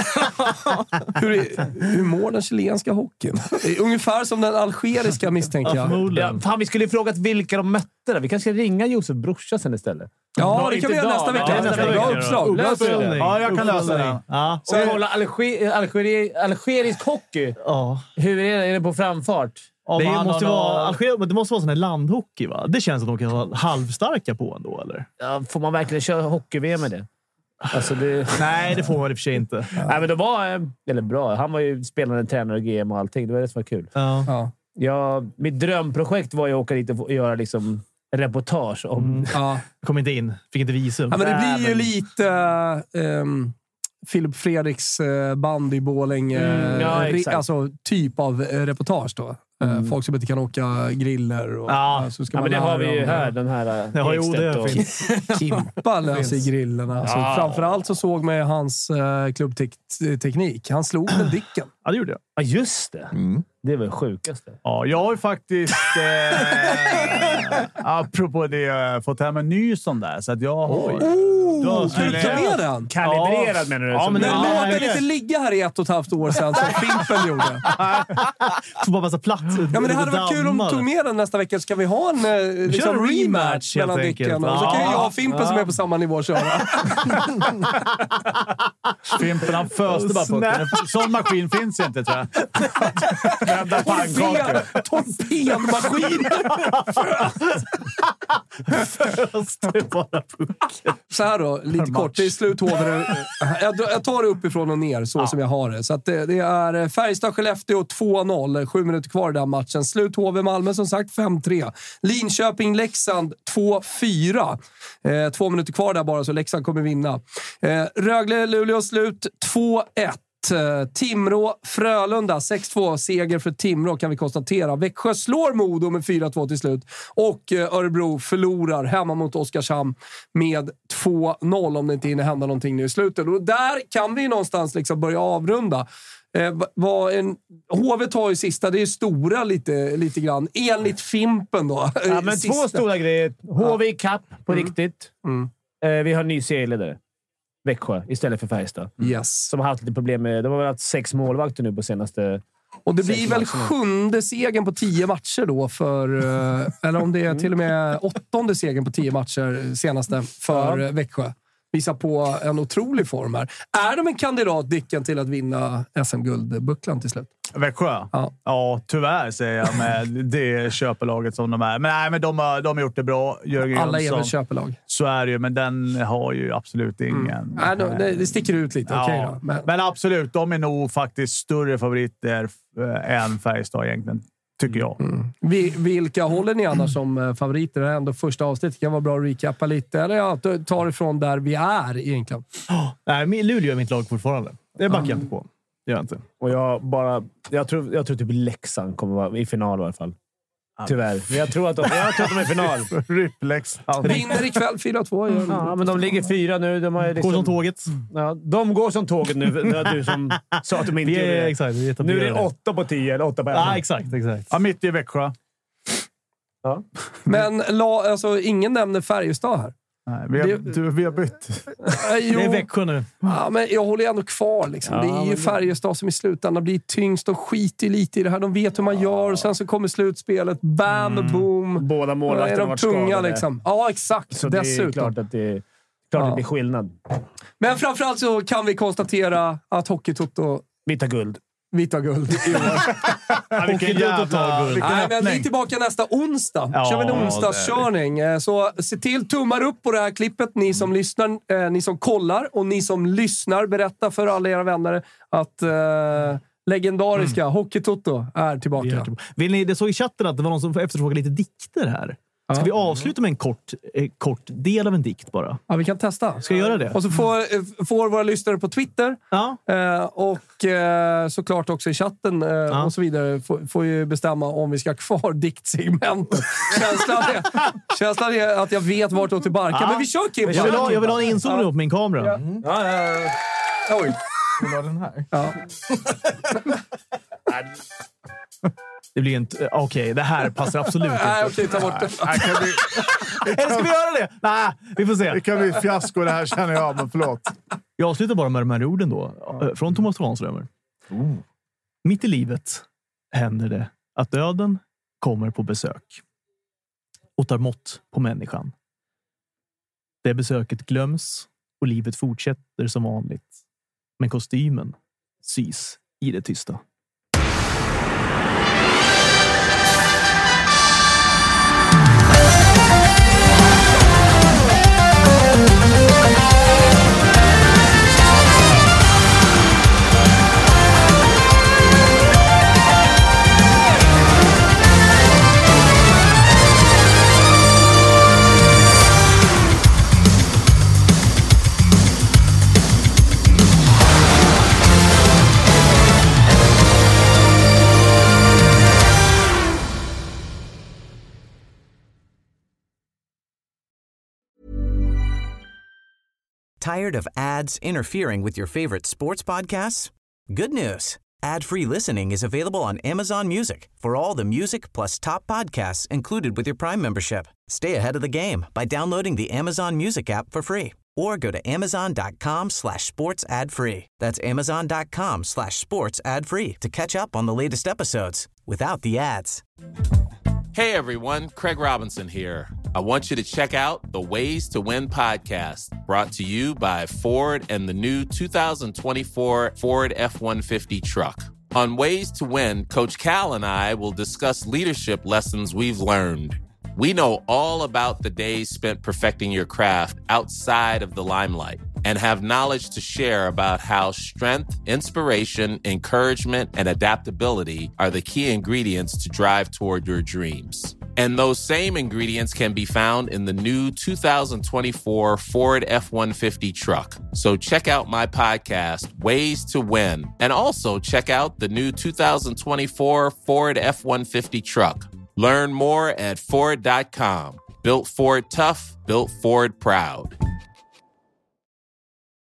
Speaker 3: Hur mår den chilenska hockeyn? Ungefär som den algeriska, misstänker jag.
Speaker 5: Ja, fan, vi skulle ju frågat vilka de mötte där. Vi kanske ska ringa Josef brorsa sen istället.
Speaker 3: Ja, det kan vi göra nästa vecka. Bra uppslag.
Speaker 6: Ja, jag kan lösa det.
Speaker 5: Så vi håller algerisk hockey. Hur är det på framfart?
Speaker 4: Det måste vara sån här landhockey, va? Det känns som att de kan vara halvstarka på ändå, eller?
Speaker 5: Ja, får man verkligen köra hockey-VM med det? Alltså
Speaker 4: Nej, det får man i och för sig inte.
Speaker 5: Nej, men det var... Eller bra. Han var ju spelande tränare i GM och allting. Det var det som var kul. Mitt drömprojekt var ju att åka dit och göra liksom reportage om...
Speaker 4: Kom inte in. Fick inte visum.
Speaker 3: Ja, men det blir ju lite... Filip Fredriks band i Borlänge. Alltså typ av reportage då. Folk som inte kan åka griller. Och, så ska
Speaker 5: men det har vi ju här. Den här
Speaker 3: Kimpa löser i grillerna. Alltså, framförallt så såg man hans klubbteknik. Han slog med Dicken.
Speaker 4: Ja, det gjorde jag.
Speaker 5: Ja, just det. Det var det sjukaste.
Speaker 6: Ja, jag har ju faktiskt apropå det fått hem en ny sån där. Så att jag har...
Speaker 3: Ska du ta med den?
Speaker 5: Kalibrerad menar du?
Speaker 3: Ja, men den låg lite ligga här i 1,5 år sedan som Fimpen gjorde.
Speaker 4: Får bara massa plats.
Speaker 3: Ja, men det hade varit kul om du tog med den nästa vecka. Ska vi ha en liksom rematch mellan Dicken? Och så kan jag och Fimpen som är på samma nivå köra.
Speaker 6: Fimpen, han föste bara på det. Sån maskin finns inte, tror jag.
Speaker 3: Torpedmaskin.
Speaker 4: Föste bara pucken.
Speaker 3: Så här då, lite kort. Det är slut jag tar det uppifrån och ner så som jag har det. Så att det är Färjestad-Skellefteå 2-0. 7 minuter kvar i den matchen. Slut HV Malmö som sagt 5-3. Linköping-Leksand 2-4. 2 minuter kvar där bara så Leksand kommer vinna. Rögle-Luleå slut 2-1. Timrå-Frölunda. 6-2 seger för Timrå kan vi konstatera. Växjö slår Modo med 4-2 till slut. Och Örebro förlorar hemma mot Oskarshamn med 2-0 om det inte hinner hända någonting nu i slutet. Och där kan vi någonstans liksom börja avrunda. HV tar ju sista, det är stora lite grann. Enligt Fimpen då.
Speaker 5: Ja, men sista. 2 stora grejer. HV i kapp på riktigt. Vi har en ny serieledare. Växjö istället för Färjestad.
Speaker 3: Yes.
Speaker 5: Som har haft lite problem med... De har väl 6 målvakter nu på senaste...
Speaker 3: Och det blir väl 7:e segern på 10 matcher då för... eller om det är till och med 8:e segern på 10 matcher senaste för Växjö. Visar på en otrolig form här. Är de en kandidat, Dicken, till att vinna SM-guldbucklan till slut?
Speaker 6: Växjö? Ja, tyvärr säger jag med det köpelaget som de är. Men nej, men de har gjort det bra. Jörgen
Speaker 3: alla
Speaker 6: Jönsson,
Speaker 3: är väl köpelag.
Speaker 6: Så är det ju, men den har ju absolut ingen...
Speaker 3: Nej, det sticker ut lite, okej då.
Speaker 6: Men absolut, de är nog faktiskt större favoriter än Färjestad egentligen. Tycker jag.
Speaker 3: Vilka håller ni annars som favoriter? Det är ändå första avsnittet. Kan vara bra att recappa lite. Eller tar ifrån där vi är egentligen.
Speaker 4: Nej, Luleå är mitt lag fortfarande. Det backar jag inte på. Det gör jag inte.
Speaker 5: Och jag tror typ Leksand kommer vara i final i alla fall. Tyvärr. Men jag tror att de är i final.
Speaker 6: Leksand.
Speaker 3: Vinner ikväll 4-2.
Speaker 5: Ja, men de ligger 4 nu. De har liksom...
Speaker 4: Går som tåget.
Speaker 5: Ja, de går som tåget nu. Du som sa att de inte gjorde det.
Speaker 4: Exakt,
Speaker 5: nu är det 8 på 10 eller 8 på 11.
Speaker 4: Ja, exakt.
Speaker 6: Ja, mitt i Växjö.
Speaker 5: Ja.
Speaker 3: Men alltså, ingen nämner Färjestad här.
Speaker 6: Nej, vi har bytt.
Speaker 4: Det är Växjö nu.
Speaker 3: Ja, men jag håller ändå kvar. Liksom. Det är ju Färjestad som i slutändan blir tyngst. De skiter lite i det här. De vet hur man gör. Och sen så kommer slutspelet. Bam, boom.
Speaker 5: Båda målvakterna
Speaker 3: har varit tunga liksom. Ja, exakt.
Speaker 5: Så
Speaker 3: dessutom.
Speaker 5: Det är klart att det blir skillnad.
Speaker 3: Men framförallt så kan vi konstatera att Hockeytoto...
Speaker 5: Vita guld
Speaker 3: i år.
Speaker 6: Vilken jävla guld.
Speaker 3: Nej, men vi är tillbaka nästa onsdag. Kör vi en onsdagskörning. Så se till, tummar upp på det här klippet. Ni som lyssnar, ni som kollar och ni som lyssnar. Berätta för alla era vänner att legendariska Hockeytoto är tillbaka.
Speaker 4: Vill ni, det såg i chatten att det var någon som efterfrågade lite dikter här. Ska vi avsluta med en kort del av en dikt bara?
Speaker 3: Ja, vi kan testa.
Speaker 4: Ska jag göra det?
Speaker 3: Och så får våra lyssnare på Twitter och såklart också i chatten och så vidare får ju bestämma om vi ska ha kvar diktsegmentet. Känslan är att jag vet vart åt till barka. Men vi kör, Kim.
Speaker 4: Jag vill ha en inzoomning på min kamera.
Speaker 3: Oj.
Speaker 7: Vill du ha den här?
Speaker 3: Ja.
Speaker 4: Det blir inte... Okej, det här passar absolut inte.
Speaker 3: Nej, okej, ta bort det.
Speaker 4: Eller ska vi göra det? Nej, vi får se.
Speaker 6: Det kan bli fiasko det här, känner jag, men förlåt.
Speaker 4: Jag avslutar bara med de här orden då. Från Thomas Tranströmer. Mitt i livet händer det att döden kommer på besök och tar mått på människan. Det besöket glöms och livet fortsätter som vanligt. Men kostymen sys i det tysta.
Speaker 16: Tired of ads interfering with your favorite sports podcasts? Good news. Ad-free listening is available on Amazon Music for all the music plus top podcasts included with your Prime membership. Stay ahead of the game by downloading the Amazon Music app for free or go to amazon.com/sports ad free. That's amazon.com/sports ad free to catch up on the latest episodes without the ads.
Speaker 13: Hey everyone, Craig Robinson here. I want you to check out the Ways to Win podcast, brought to you by Ford and the new 2024 Ford F-150 truck. On Ways to Win, Coach Cal and I will discuss leadership lessons we've learned. We know all about the days spent perfecting your craft outside of the limelight and have knowledge to share about how strength, inspiration, encouragement, and adaptability are the key ingredients to drive toward your dreams. And those same ingredients can be found in the new 2024 Ford F-150 truck. So check out my podcast, Ways to Win, and also check out the new 2024 Ford F-150 truck. Learn more at Ford.com. Built Ford tough, built Ford proud.